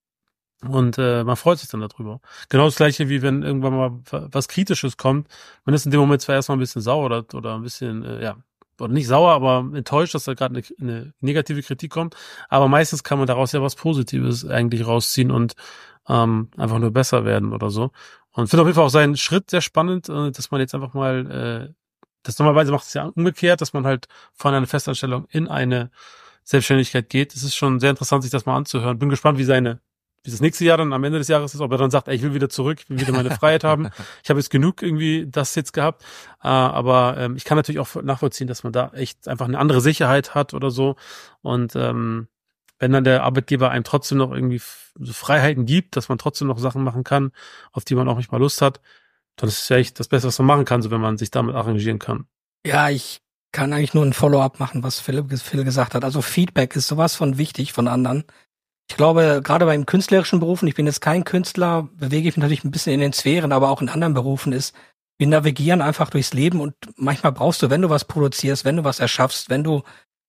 Und man freut sich dann darüber. Genau das Gleiche, wie wenn irgendwann mal was Kritisches kommt. Man ist in dem Moment zwar erstmal ein bisschen sauer oder ein bisschen, oder nicht sauer, aber enttäuscht, dass da gerade eine negative Kritik kommt. Aber meistens kann man daraus ja was Positives eigentlich rausziehen und einfach nur besser werden oder so. Und finde auf jeden Fall auch seinen Schritt sehr spannend, dass man jetzt einfach mal, das normalerweise macht es ja umgekehrt, dass man halt von einer Festanstellung in eine Selbstständigkeit geht. Es ist schon sehr interessant, sich das mal anzuhören. Bin gespannt, wie das nächste Jahr dann am Ende des Jahres ist, ob er dann sagt, ey, ich will wieder zurück, ich will wieder meine Freiheit haben. Ich habe jetzt genug irgendwie das jetzt gehabt. Aber ich kann natürlich auch nachvollziehen, dass man da echt einfach eine andere Sicherheit hat oder so. Und wenn dann der Arbeitgeber einem trotzdem noch irgendwie so Freiheiten gibt, dass man trotzdem noch Sachen machen kann, auf die man auch nicht mal Lust hat, dann ist es ja echt das Beste, was man machen kann, so wenn man sich damit arrangieren kann. Ja, ich kann eigentlich nur ein Follow-up machen, was Phil gesagt hat. Also Feedback ist sowas von wichtig von anderen. Ich glaube, gerade beim künstlerischen Berufen, ich bin jetzt kein Künstler, bewege ich mich natürlich ein bisschen in den Sphären, aber auch in anderen Berufen wir navigieren einfach durchs Leben und manchmal brauchst du, wenn du was produzierst, wenn du was erschaffst, wenn du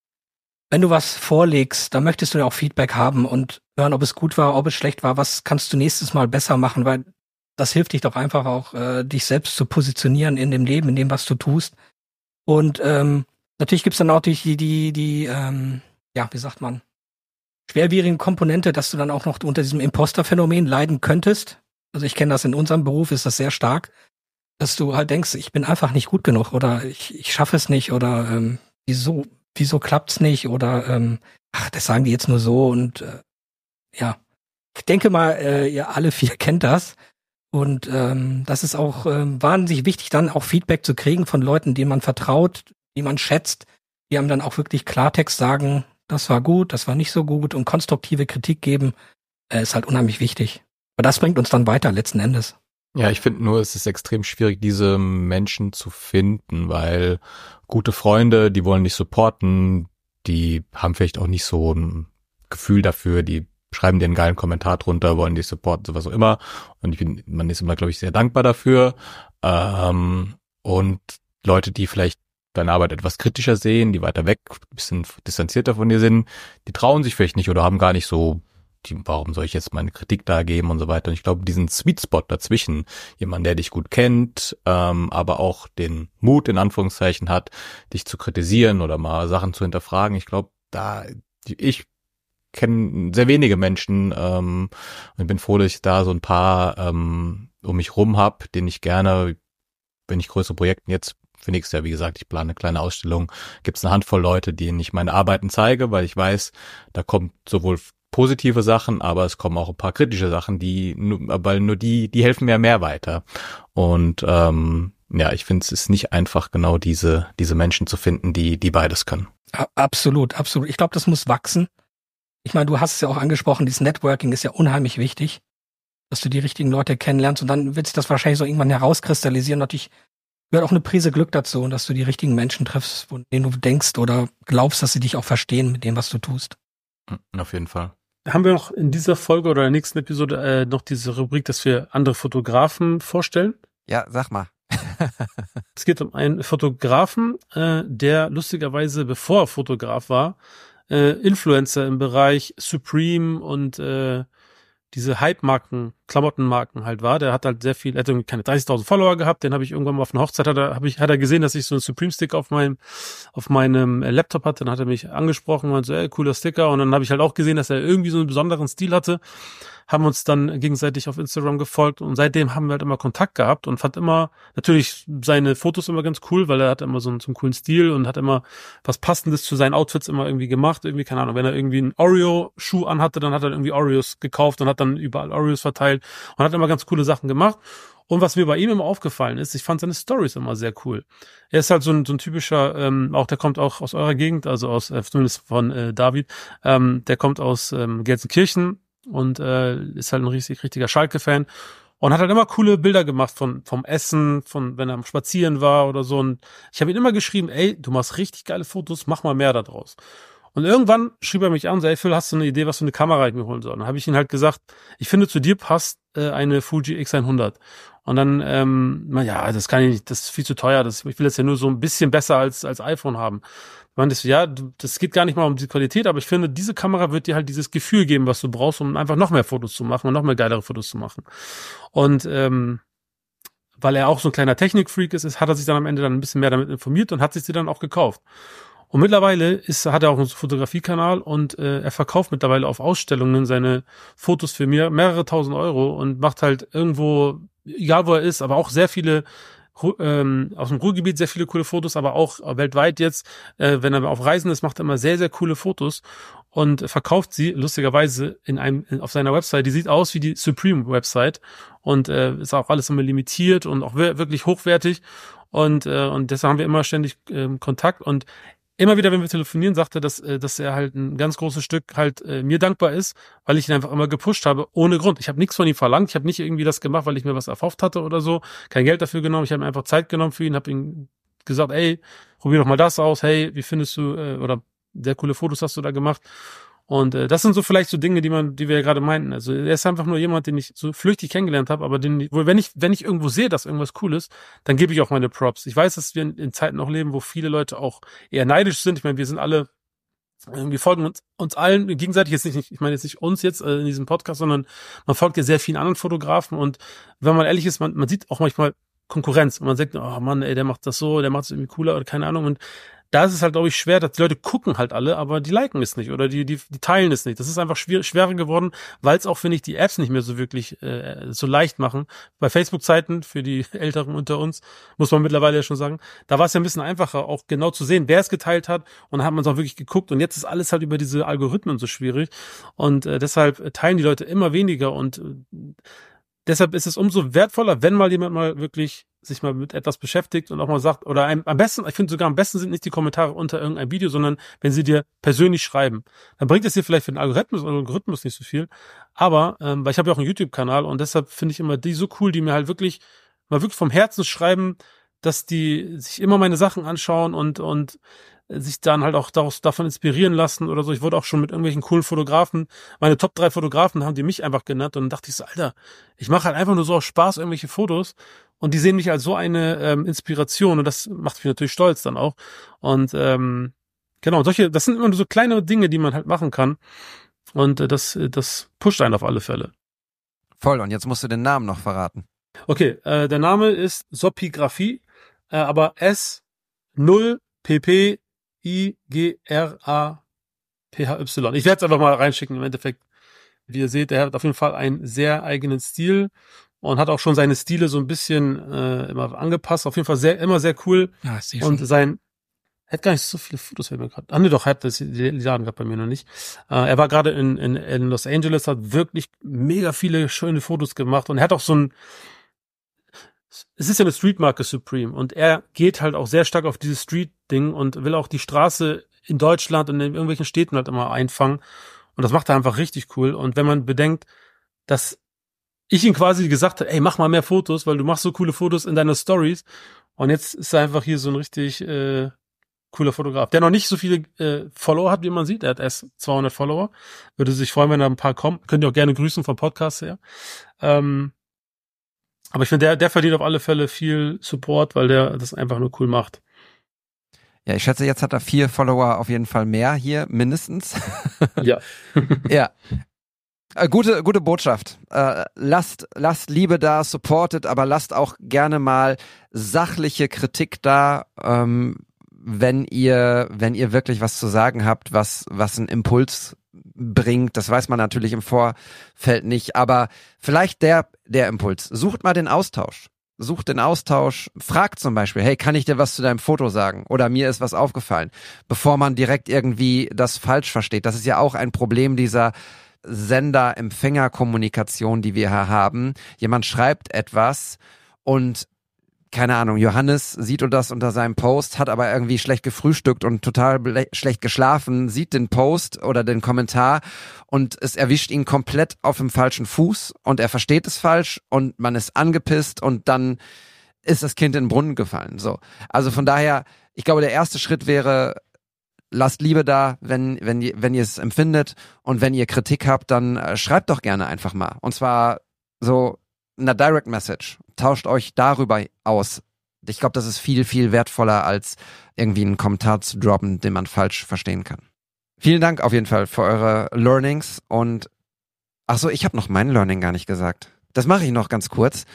was vorlegst, dann möchtest du ja auch Feedback haben und hören, ob es gut war, ob es schlecht war, was kannst du nächstes Mal besser machen, weil das hilft dich doch einfach auch, dich selbst zu positionieren in dem Leben, in dem, was du tust. Und natürlich gibt's dann auch die wie sagt man, schwerwiegende Komponente, dass du dann auch noch unter diesem Imposter-Phänomen leiden könntest. Also ich kenne das in unserem Beruf, ist das sehr stark, dass du halt denkst, ich bin einfach nicht gut genug oder ich schaffe es nicht oder wieso klappt's nicht oder das sagen die jetzt nur so und ich denke mal, ihr alle vier kennt das Und das ist auch wahnsinnig wichtig, dann auch Feedback zu kriegen von Leuten, denen man vertraut, die man schätzt, die einem dann auch wirklich Klartext sagen, das war gut, das war nicht so gut und konstruktive Kritik geben, ist halt unheimlich wichtig. Aber das bringt uns dann weiter letzten Endes. Ja, ich finde nur, es ist extrem schwierig, diese Menschen zu finden, weil gute Freunde, die wollen dich supporten, die haben vielleicht auch nicht so ein Gefühl dafür, die schreiben dir einen geilen Kommentar drunter, wollen dich supporten, sowas auch immer. Und man ist immer, glaube ich, sehr dankbar dafür. Und Leute, die vielleicht deine Arbeit etwas kritischer sehen, die weiter weg, ein bisschen distanzierter von dir sind, die trauen sich vielleicht nicht oder haben gar nicht so, warum soll ich jetzt meine Kritik da geben und so weiter. Und ich glaube, diesen Sweet Spot dazwischen, jemand, der dich gut kennt, aber auch den Mut in Anführungszeichen hat, dich zu kritisieren oder mal Sachen zu hinterfragen. Ich glaube, ich kenne sehr wenige Menschen und bin froh, dass ich da so ein paar um mich rum habe, denen ich gerne, wenn ich größere Projekte jetzt für nächstes Jahr, wie gesagt, ich plane eine kleine Ausstellung, gibt es eine Handvoll Leute, denen ich meine Arbeiten zeige, weil ich weiß, da kommt sowohl positive Sachen, aber es kommen auch ein paar kritische Sachen, weil nur die helfen mir mehr weiter. Und ja, ich finde, es ist nicht einfach, genau diese Menschen zu finden, die beides können. Absolut, absolut. Ich glaube, das muss wachsen. Ich meine, du hast es ja auch angesprochen, dieses Networking ist ja unheimlich wichtig, dass du die richtigen Leute kennenlernst und dann wird sich das wahrscheinlich so irgendwann herauskristallisieren. Natürlich gehört auch eine Prise Glück dazu und dass du die richtigen Menschen triffst, von denen du denkst oder glaubst, dass sie dich auch verstehen mit dem, was du tust. Auf jeden Fall. Haben wir noch in dieser Folge oder in der nächsten Episode noch diese Rubrik, dass wir andere Fotografen vorstellen? Ja, sag mal. Es geht um einen Fotografen, der lustigerweise, bevor er Fotograf war, Influencer im Bereich Supreme und diese Hype-Marken, Klamottenmarken halt war. Der hat halt sehr viel, er hat irgendwie keine 30.000 Follower gehabt, den habe ich irgendwann mal auf einer Hochzeit, hat er gesehen, dass ich so einen Supreme-Stick auf meinem Laptop hatte, dann hat er mich angesprochen und so, cooler Sticker, und dann habe ich halt auch gesehen, dass er irgendwie so einen besonderen Stil hatte, haben uns dann gegenseitig auf Instagram gefolgt und seitdem haben wir halt immer Kontakt gehabt und fand immer, natürlich seine Fotos immer ganz cool, weil er hat immer so einen coolen Stil und hat immer was Passendes zu seinen Outfits immer irgendwie gemacht, irgendwie, keine Ahnung, wenn er irgendwie einen Oreo-Schuh anhatte, dann hat er irgendwie Oreos gekauft und hat dann überall Oreos verteilt und hat immer ganz coole Sachen gemacht. Und was mir bei ihm immer aufgefallen ist, ich fand seine Stories immer sehr cool. Er ist halt so ein typischer, auch der kommt auch aus eurer Gegend, also aus zumindest von David, der kommt aus Gelsenkirchen und ist halt ein richtiger Schalke-Fan und hat halt immer coole Bilder gemacht vom Essen, von wenn er am Spazieren war oder so. Und ich habe ihn immer geschrieben, ey, du machst richtig geile Fotos, mach mal mehr da draus. Und irgendwann schrieb er mich an und sagte, ey Phil, hast du eine Idee, was für eine Kamera ich mir holen soll? Und dann habe ich ihn halt gesagt, ich finde, zu dir passt eine Fuji X100. Und dann, ja, das kann ich nicht, das ist viel zu teuer, ich will jetzt ja nur so ein bisschen besser als iPhone haben. Ich meinte, ja, das geht gar nicht mal um die Qualität, aber ich finde, diese Kamera wird dir halt dieses Gefühl geben, was du brauchst, um einfach noch mehr Fotos zu machen und noch mehr geilere Fotos zu machen. Und weil er auch so ein kleiner Technikfreak ist, hat er sich dann am Ende dann ein bisschen mehr damit informiert und hat sich sie dann auch gekauft. Und mittlerweile hat er auch einen Fotografiekanal und er verkauft mittlerweile auf Ausstellungen seine Fotos für mehrere tausend Euro und macht halt irgendwo, egal wo er ist, aber auch sehr viele aus dem Ruhrgebiet, sehr viele coole Fotos, aber auch weltweit jetzt, wenn er auf Reisen ist, macht er immer sehr, sehr coole Fotos und verkauft sie lustigerweise auf seiner Website. Die sieht aus wie die Supreme Website und ist auch alles immer limitiert und auch wirklich hochwertig und deshalb haben wir immer ständig Kontakt und immer wieder, wenn wir telefonieren, sagt er, dass er halt ein ganz großes Stück halt mir dankbar ist, weil ich ihn einfach immer gepusht habe, ohne Grund. Ich habe nichts von ihm verlangt, ich habe nicht irgendwie das gemacht, weil ich mir was erhofft hatte oder so, kein Geld dafür genommen, ich habe mir einfach Zeit genommen für ihn, habe ihm gesagt, ey, probier doch mal das aus, hey, wie findest du, oder sehr coole Fotos hast du da gemacht. Und das sind so vielleicht so Dinge, die wir ja gerade meinten. Also er ist einfach nur jemand, den ich so flüchtig kennengelernt habe, aber wenn ich irgendwo sehe, dass irgendwas cool ist, dann gebe ich auch meine Props. Ich weiß, dass wir in Zeiten auch leben, wo viele Leute auch eher neidisch sind. Ich meine, wir sind alle, wir folgen uns allen gegenseitig, jetzt nicht, ich meine jetzt nicht uns jetzt in diesem Podcast, sondern man folgt ja sehr vielen anderen Fotografen und wenn man ehrlich ist, man sieht auch manchmal Konkurrenz und man sagt, oh Mann, ey, der macht das so, der macht es irgendwie cooler oder keine Ahnung und da ist es halt, glaube ich, schwer, dass die Leute gucken halt alle, aber die liken es nicht oder die teilen es nicht. Das ist einfach schwerer geworden, weil es auch, finde ich, die Apps nicht mehr so wirklich so leicht machen. Bei Facebook-Zeiten, für die Älteren unter uns, muss man mittlerweile ja schon sagen, da war es ja ein bisschen einfacher, auch genau zu sehen, wer es geteilt hat und dann hat man es auch wirklich geguckt und jetzt ist alles halt über diese Algorithmen so schwierig und deshalb teilen die Leute immer weniger und deshalb ist es umso wertvoller, wenn mal jemand mal wirklich sich mal mit etwas beschäftigt und auch mal sagt, oder am besten, ich finde sogar am besten sind nicht die Kommentare unter irgendein Video, sondern wenn sie dir persönlich schreiben. Dann bringt es dir vielleicht für den Algorithmus nicht so viel, aber, weil ich habe ja auch einen YouTube-Kanal und deshalb finde ich immer die so cool, die mir halt wirklich vom Herzen schreiben, dass die sich immer meine Sachen anschauen und sich dann halt auch davon inspirieren lassen oder so. Ich wurde auch schon mit irgendwelchen coolen Fotografen, meine Top 3 Fotografen haben die mich einfach genannt und dann dachte ich so, Alter, ich mache halt einfach nur so aus Spaß irgendwelche Fotos und die sehen mich als so eine Inspiration und das macht mich natürlich stolz dann auch. Und genau, das sind immer nur so kleine Dinge, die man halt machen kann und das pusht einen auf alle Fälle. Voll, und jetzt musst du den Namen noch verraten. Okay, der Name ist Sopigraphie, aber S0PPIGRAPHY. Ich werde es einfach mal reinschicken im Endeffekt. Wie ihr seht, er hat auf jeden Fall einen sehr eigenen Stil und hat auch schon seine Stile so ein bisschen immer angepasst. Auf jeden Fall immer sehr cool. Ja, ich sehe und schon. er hat gar nicht so viele Fotos, wenn wir gerade. Die laden gerade bei mir noch nicht. Er war gerade in Los Angeles, hat wirklich mega viele schöne Fotos gemacht und er hat auch es ist ja eine Streetmarke Supreme und er geht halt auch sehr stark auf dieses Street-Ding und will auch die Straße in Deutschland und in irgendwelchen Städten halt immer einfangen und das macht er einfach richtig cool und wenn man bedenkt, dass ich ihm quasi gesagt habe, ey, mach mal mehr Fotos, weil du machst so coole Fotos in deiner Stories und jetzt ist er einfach hier so ein richtig cooler Fotograf, der noch nicht so viele Follower hat, wie man sieht, er hat erst 200 Follower, würde sich freuen, wenn da ein paar kommen, könnt ihr auch gerne grüßen vom Podcast her, aber ich finde, der verdient auf alle Fälle viel Support, weil der das einfach nur cool macht. Ja, ich schätze, jetzt hat er 4 Follower auf jeden Fall mehr hier, mindestens. Ja. Ja. Gute Botschaft. Lasst Liebe da, supportet, aber lasst auch gerne mal sachliche Kritik da, wenn ihr wirklich was zu sagen habt, was einen Impuls bringt. Das weiß man natürlich im Vorfeld nicht, aber vielleicht der Impuls. Sucht mal den Austausch. Fragt zum Beispiel, hey, kann ich dir was zu deinem Foto sagen? Oder mir ist was aufgefallen, bevor man direkt irgendwie das falsch versteht. Das ist ja auch ein Problem dieser Sender-Empfänger-Kommunikation, die wir hier haben. Jemand schreibt etwas und keine Ahnung, Johannes sieht das unter seinem Post, hat aber irgendwie schlecht gefrühstückt und total schlecht geschlafen, sieht den Post oder den Kommentar und es erwischt ihn komplett auf dem falschen Fuß und er versteht es falsch und man ist angepisst und dann ist das Kind in den Brunnen gefallen. So. Also von daher, ich glaube, der erste Schritt wäre, lasst Liebe da, wenn ihr es empfindet und wenn ihr Kritik habt, dann schreibt doch gerne einfach mal. Und zwar so eine Direct Message. Tauscht euch darüber aus. Ich glaube, das ist viel, viel wertvoller, als irgendwie einen Kommentar zu droppen, den man falsch verstehen kann. Vielen Dank auf jeden Fall für eure Learnings und ich habe noch mein Learning gar nicht gesagt. Das mache ich noch ganz kurz.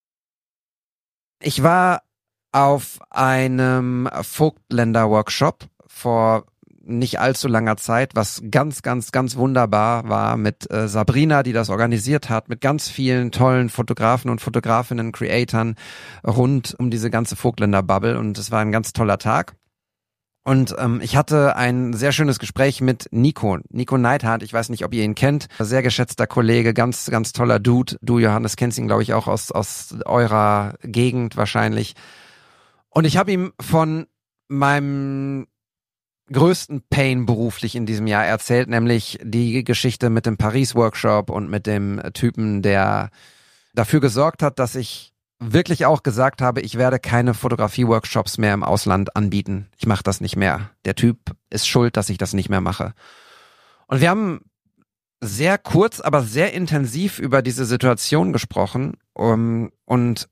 Ich war auf einem Vogtländer-Workshop vor nicht allzu langer Zeit, was ganz, ganz, ganz wunderbar war mit Sabrina, die das organisiert hat, mit ganz vielen tollen Fotografen und Fotografinnen, Creatoren rund um diese ganze Vogtländer-Bubble und es war ein ganz toller Tag. Und ich hatte ein sehr schönes Gespräch mit Nico Neidhardt. Ich weiß nicht, ob ihr ihn kennt. Sehr geschätzter Kollege, ganz, ganz toller Dude. Du, Johannes, kennst ihn, glaube ich, auch aus eurer Gegend wahrscheinlich. Und ich habe ihm von meinem größten Pain beruflich in diesem Jahr erzählt, nämlich die Geschichte mit dem Paris-Workshop und mit dem Typen, der dafür gesorgt hat, dass ich wirklich auch gesagt habe, ich werde keine Fotografie-Workshops mehr im Ausland anbieten. Ich mache das nicht mehr. Der Typ ist schuld, dass ich das nicht mehr mache. Und wir haben sehr kurz, aber sehr intensiv über diese Situation gesprochen und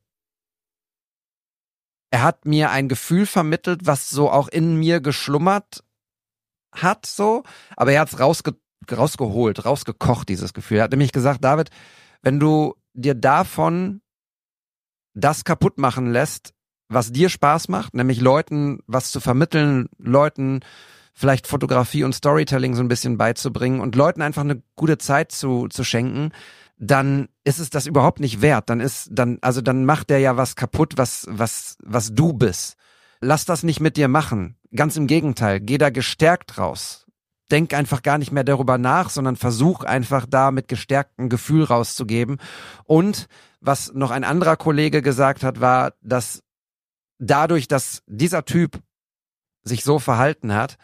er hat mir ein Gefühl vermittelt, was so auch in mir geschlummert hat, so, aber er hat es rausgekocht, dieses Gefühl. Er hat nämlich gesagt, David, wenn du dir davon das kaputt machen lässt, was dir Spaß macht, nämlich Leuten was zu vermitteln, Leuten vielleicht Fotografie und Storytelling so ein bisschen beizubringen und Leuten einfach eine gute Zeit zu schenken, dann ist es das überhaupt nicht wert. Dann macht der ja was kaputt, was du bist. Lass das nicht mit dir machen. Ganz im Gegenteil, geh da gestärkt raus. denk einfach gar nicht mehr darüber nach, sondern versuch einfach da mit gestärktem Gefühl rauszugeben. Und was noch ein anderer Kollege gesagt hat, war, dass dadurch, dass dieser Typ sich so verhalten hat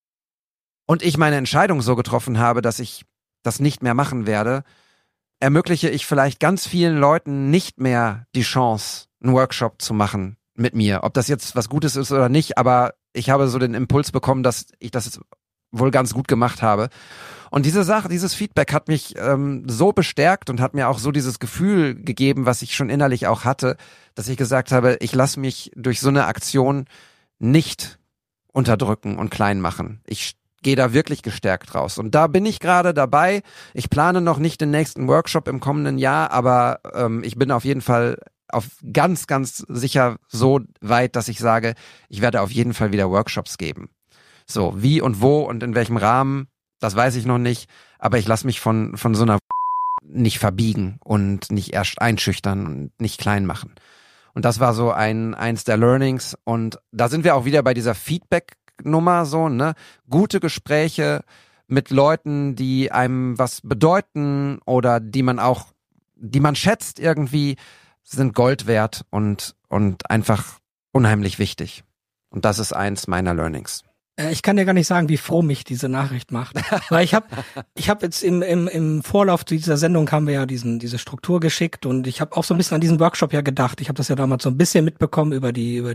und ich meine Entscheidung so getroffen habe, dass ich das nicht mehr machen werde, ermögliche ich vielleicht ganz vielen Leuten nicht mehr die Chance, einen Workshop zu machen mit mir. Ob das jetzt was Gutes ist oder nicht, aber ich habe so den Impuls bekommen, dass ich das wohl ganz gut gemacht habe. Und diese Sache, dieses Feedback hat mich so bestärkt und hat mir auch so dieses Gefühl gegeben, was ich schon innerlich auch hatte, dass ich gesagt habe, ich lasse mich durch so eine Aktion nicht unterdrücken und klein machen. Ich gehe da wirklich gestärkt raus. Und da bin ich gerade dabei. Ich plane noch nicht den nächsten Workshop im kommenden Jahr, aber ich bin auf jeden Fall auf ganz, ganz sicher so weit, dass ich sage, ich werde auf jeden Fall wieder Workshops geben. So, wie und wo und in welchem Rahmen, das weiß ich noch nicht, aber ich lasse mich von so einer nicht verbiegen und nicht erst einschüchtern und nicht klein machen. Und das war so eins der Learnings und da sind wir auch wieder bei dieser Feedback-Nummer so, ne? Gute Gespräche mit Leuten, die einem was bedeuten oder die man schätzt irgendwie, sind Gold wert und einfach unheimlich wichtig. Und das ist eins meiner Learnings. Ich kann dir gar nicht sagen, wie froh mich diese Nachricht macht. Weil ich hab jetzt im Vorlauf dieser Sendung haben wir ja diese Struktur geschickt und ich habe auch so ein bisschen an diesen Workshop ja gedacht. Ich habe das ja damals so ein bisschen mitbekommen über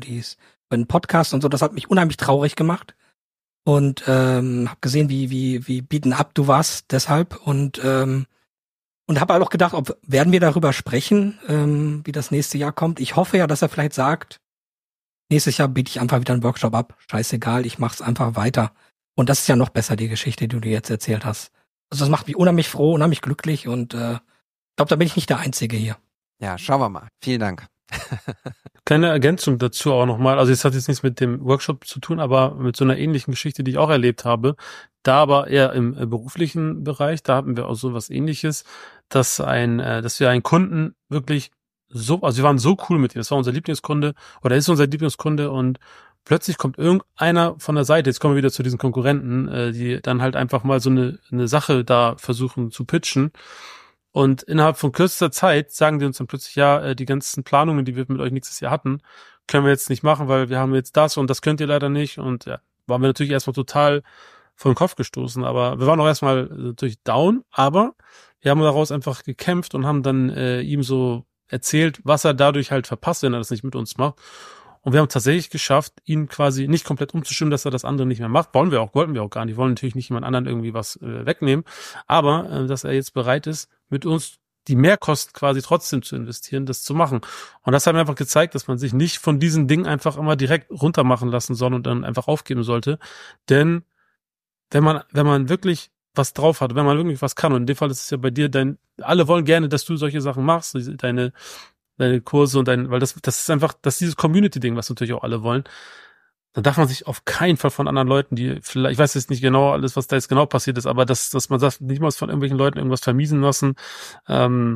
den Podcast und so. Das hat mich unheimlich traurig gemacht. Und habe gesehen, wie beaten up du warst deshalb und habe halt auch gedacht, werden wir darüber sprechen, wie das nächste Jahr kommt. Ich hoffe ja, dass er vielleicht sagt, nächstes Jahr biete ich einfach wieder einen Workshop ab. Scheißegal, ich mach's einfach weiter. Und das ist ja noch besser, die Geschichte, die du dir jetzt erzählt hast. Also das macht mich unheimlich froh, unheimlich glücklich und ich glaube, da bin ich nicht der Einzige hier. Ja, schauen wir mal. Vielen Dank. Kleine Ergänzung dazu auch nochmal. Also es hat jetzt nichts mit dem Workshop zu tun, aber mit so einer ähnlichen Geschichte, die ich auch erlebt habe. Da aber eher im beruflichen Bereich, da hatten wir auch so was Ähnliches, dass wir einen Kunden wirklich also wir waren so cool mit ihm. Das war unser Lieblingskunde oder ist unser Lieblingskunde und plötzlich kommt irgendeiner von der Seite, jetzt kommen wir wieder zu diesen Konkurrenten, die dann halt einfach mal so eine Sache da versuchen zu pitchen. Und innerhalb von kürzester Zeit sagen die uns dann plötzlich, ja, die ganzen Planungen, die wir mit euch nächstes Jahr hatten, können wir jetzt nicht machen, weil wir haben jetzt das und das könnt ihr leider nicht. Und ja, waren wir natürlich erstmal total vor den Kopf gestoßen. Aber wir waren auch erstmal natürlich down, aber wir haben daraus einfach gekämpft und haben dann ihm so erzählt, was er dadurch halt verpasst, wenn er das nicht mit uns macht. Und wir haben tatsächlich geschafft, ihn quasi nicht komplett umzustimmen, dass er das andere nicht mehr macht. Wollten wir auch gar nicht. Wir wollen natürlich nicht jemand anderen irgendwie was wegnehmen. Aber dass er jetzt bereit ist, mit uns die Mehrkosten quasi trotzdem zu investieren, das zu machen. Und das hat mir einfach gezeigt, dass man sich nicht von diesen Dingen einfach immer direkt runtermachen lassen soll und dann einfach aufgeben sollte. Denn wenn man wirklich was drauf hat, wenn man wirklich was kann, und in dem Fall ist es ja bei dir, alle wollen gerne, dass du solche Sachen machst, deine Kurse und weil das ist einfach, das ist dieses Community-Ding, was natürlich auch alle wollen. Da darf man sich auf keinen Fall von anderen Leuten, die vielleicht, ich weiß jetzt nicht genau alles, was da jetzt genau passiert ist, aber dass man sagt, niemals von irgendwelchen Leuten irgendwas vermiesen lassen, weil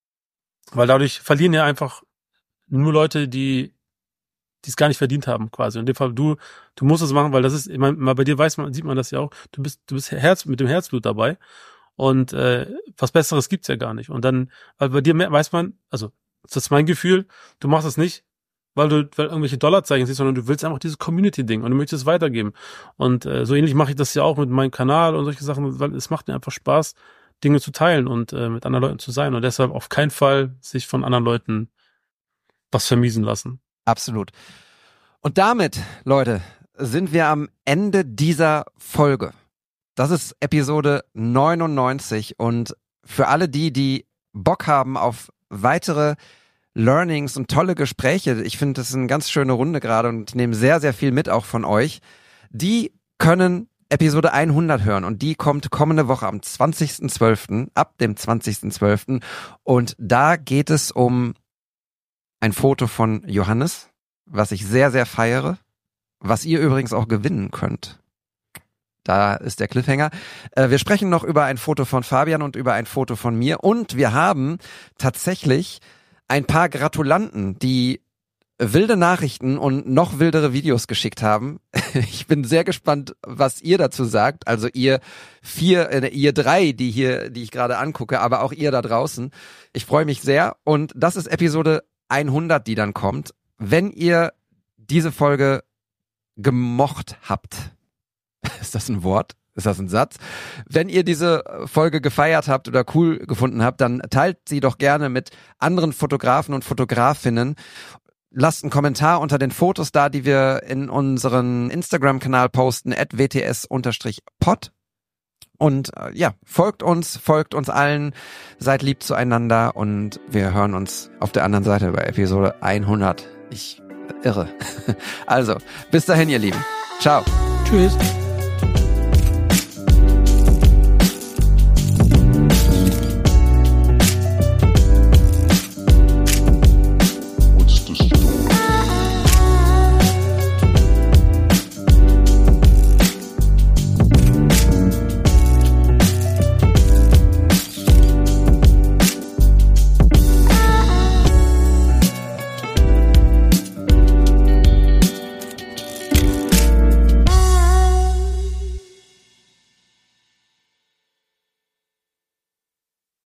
dadurch verlieren ja einfach nur Leute, die es gar nicht verdient haben, quasi. Und in dem Fall, du musst es machen, weil das ist, ich meine, mal bei dir sieht man das ja auch, du bist mit dem Herzblut dabei und was Besseres gibt's ja gar nicht. Und dann, weil bei dir weiß man, also das ist mein Gefühl, du machst es nicht, weil irgendwelche Dollarzeichen siehst, sondern du willst einfach dieses Community-Ding und du möchtest es weitergeben. Und so ähnlich mache ich das ja auch mit meinem Kanal und solche Sachen, weil es macht mir einfach Spaß, Dinge zu teilen und mit anderen Leuten zu sein. Und deshalb auf keinen Fall sich von anderen Leuten was vermiesen lassen. Absolut. Und damit, Leute, sind wir am Ende dieser Folge. Das ist Episode 99 und für alle die Bock haben auf weitere Learnings und tolle Gespräche, ich finde, das ist eine ganz schöne Runde gerade und nehme sehr, sehr viel mit auch von euch, die können Episode 100 hören und die kommt kommende Woche am 20.12., ab dem 20.12. und da geht es um ein Foto von Johannes, was ich sehr, sehr feiere, was ihr übrigens auch gewinnen könnt. Da ist der Cliffhanger. Wir sprechen noch über ein Foto von Fabian und über ein Foto von mir und wir haben tatsächlich ein paar Gratulanten, die wilde Nachrichten und noch wildere Videos geschickt haben. Ich bin sehr gespannt, was ihr dazu sagt. Also ihr drei, die ich gerade angucke, aber auch ihr da draußen. Ich freue mich sehr und das ist Episode 100, die dann kommt. Wenn ihr diese Folge gemocht habt, ist das ein Wort? Ist das ein Satz? Wenn ihr diese Folge gefeiert habt oder cool gefunden habt, dann teilt sie doch gerne mit anderen Fotografen und Fotografinnen. Lasst einen Kommentar unter den Fotos da, die wir in unseren Instagram-Kanal posten, @wts_pod. Und folgt uns allen, seid lieb zueinander und wir hören uns auf der anderen Seite bei Episode 100. Ich irre. Also, bis dahin, ihr Lieben. Ciao. Tschüss.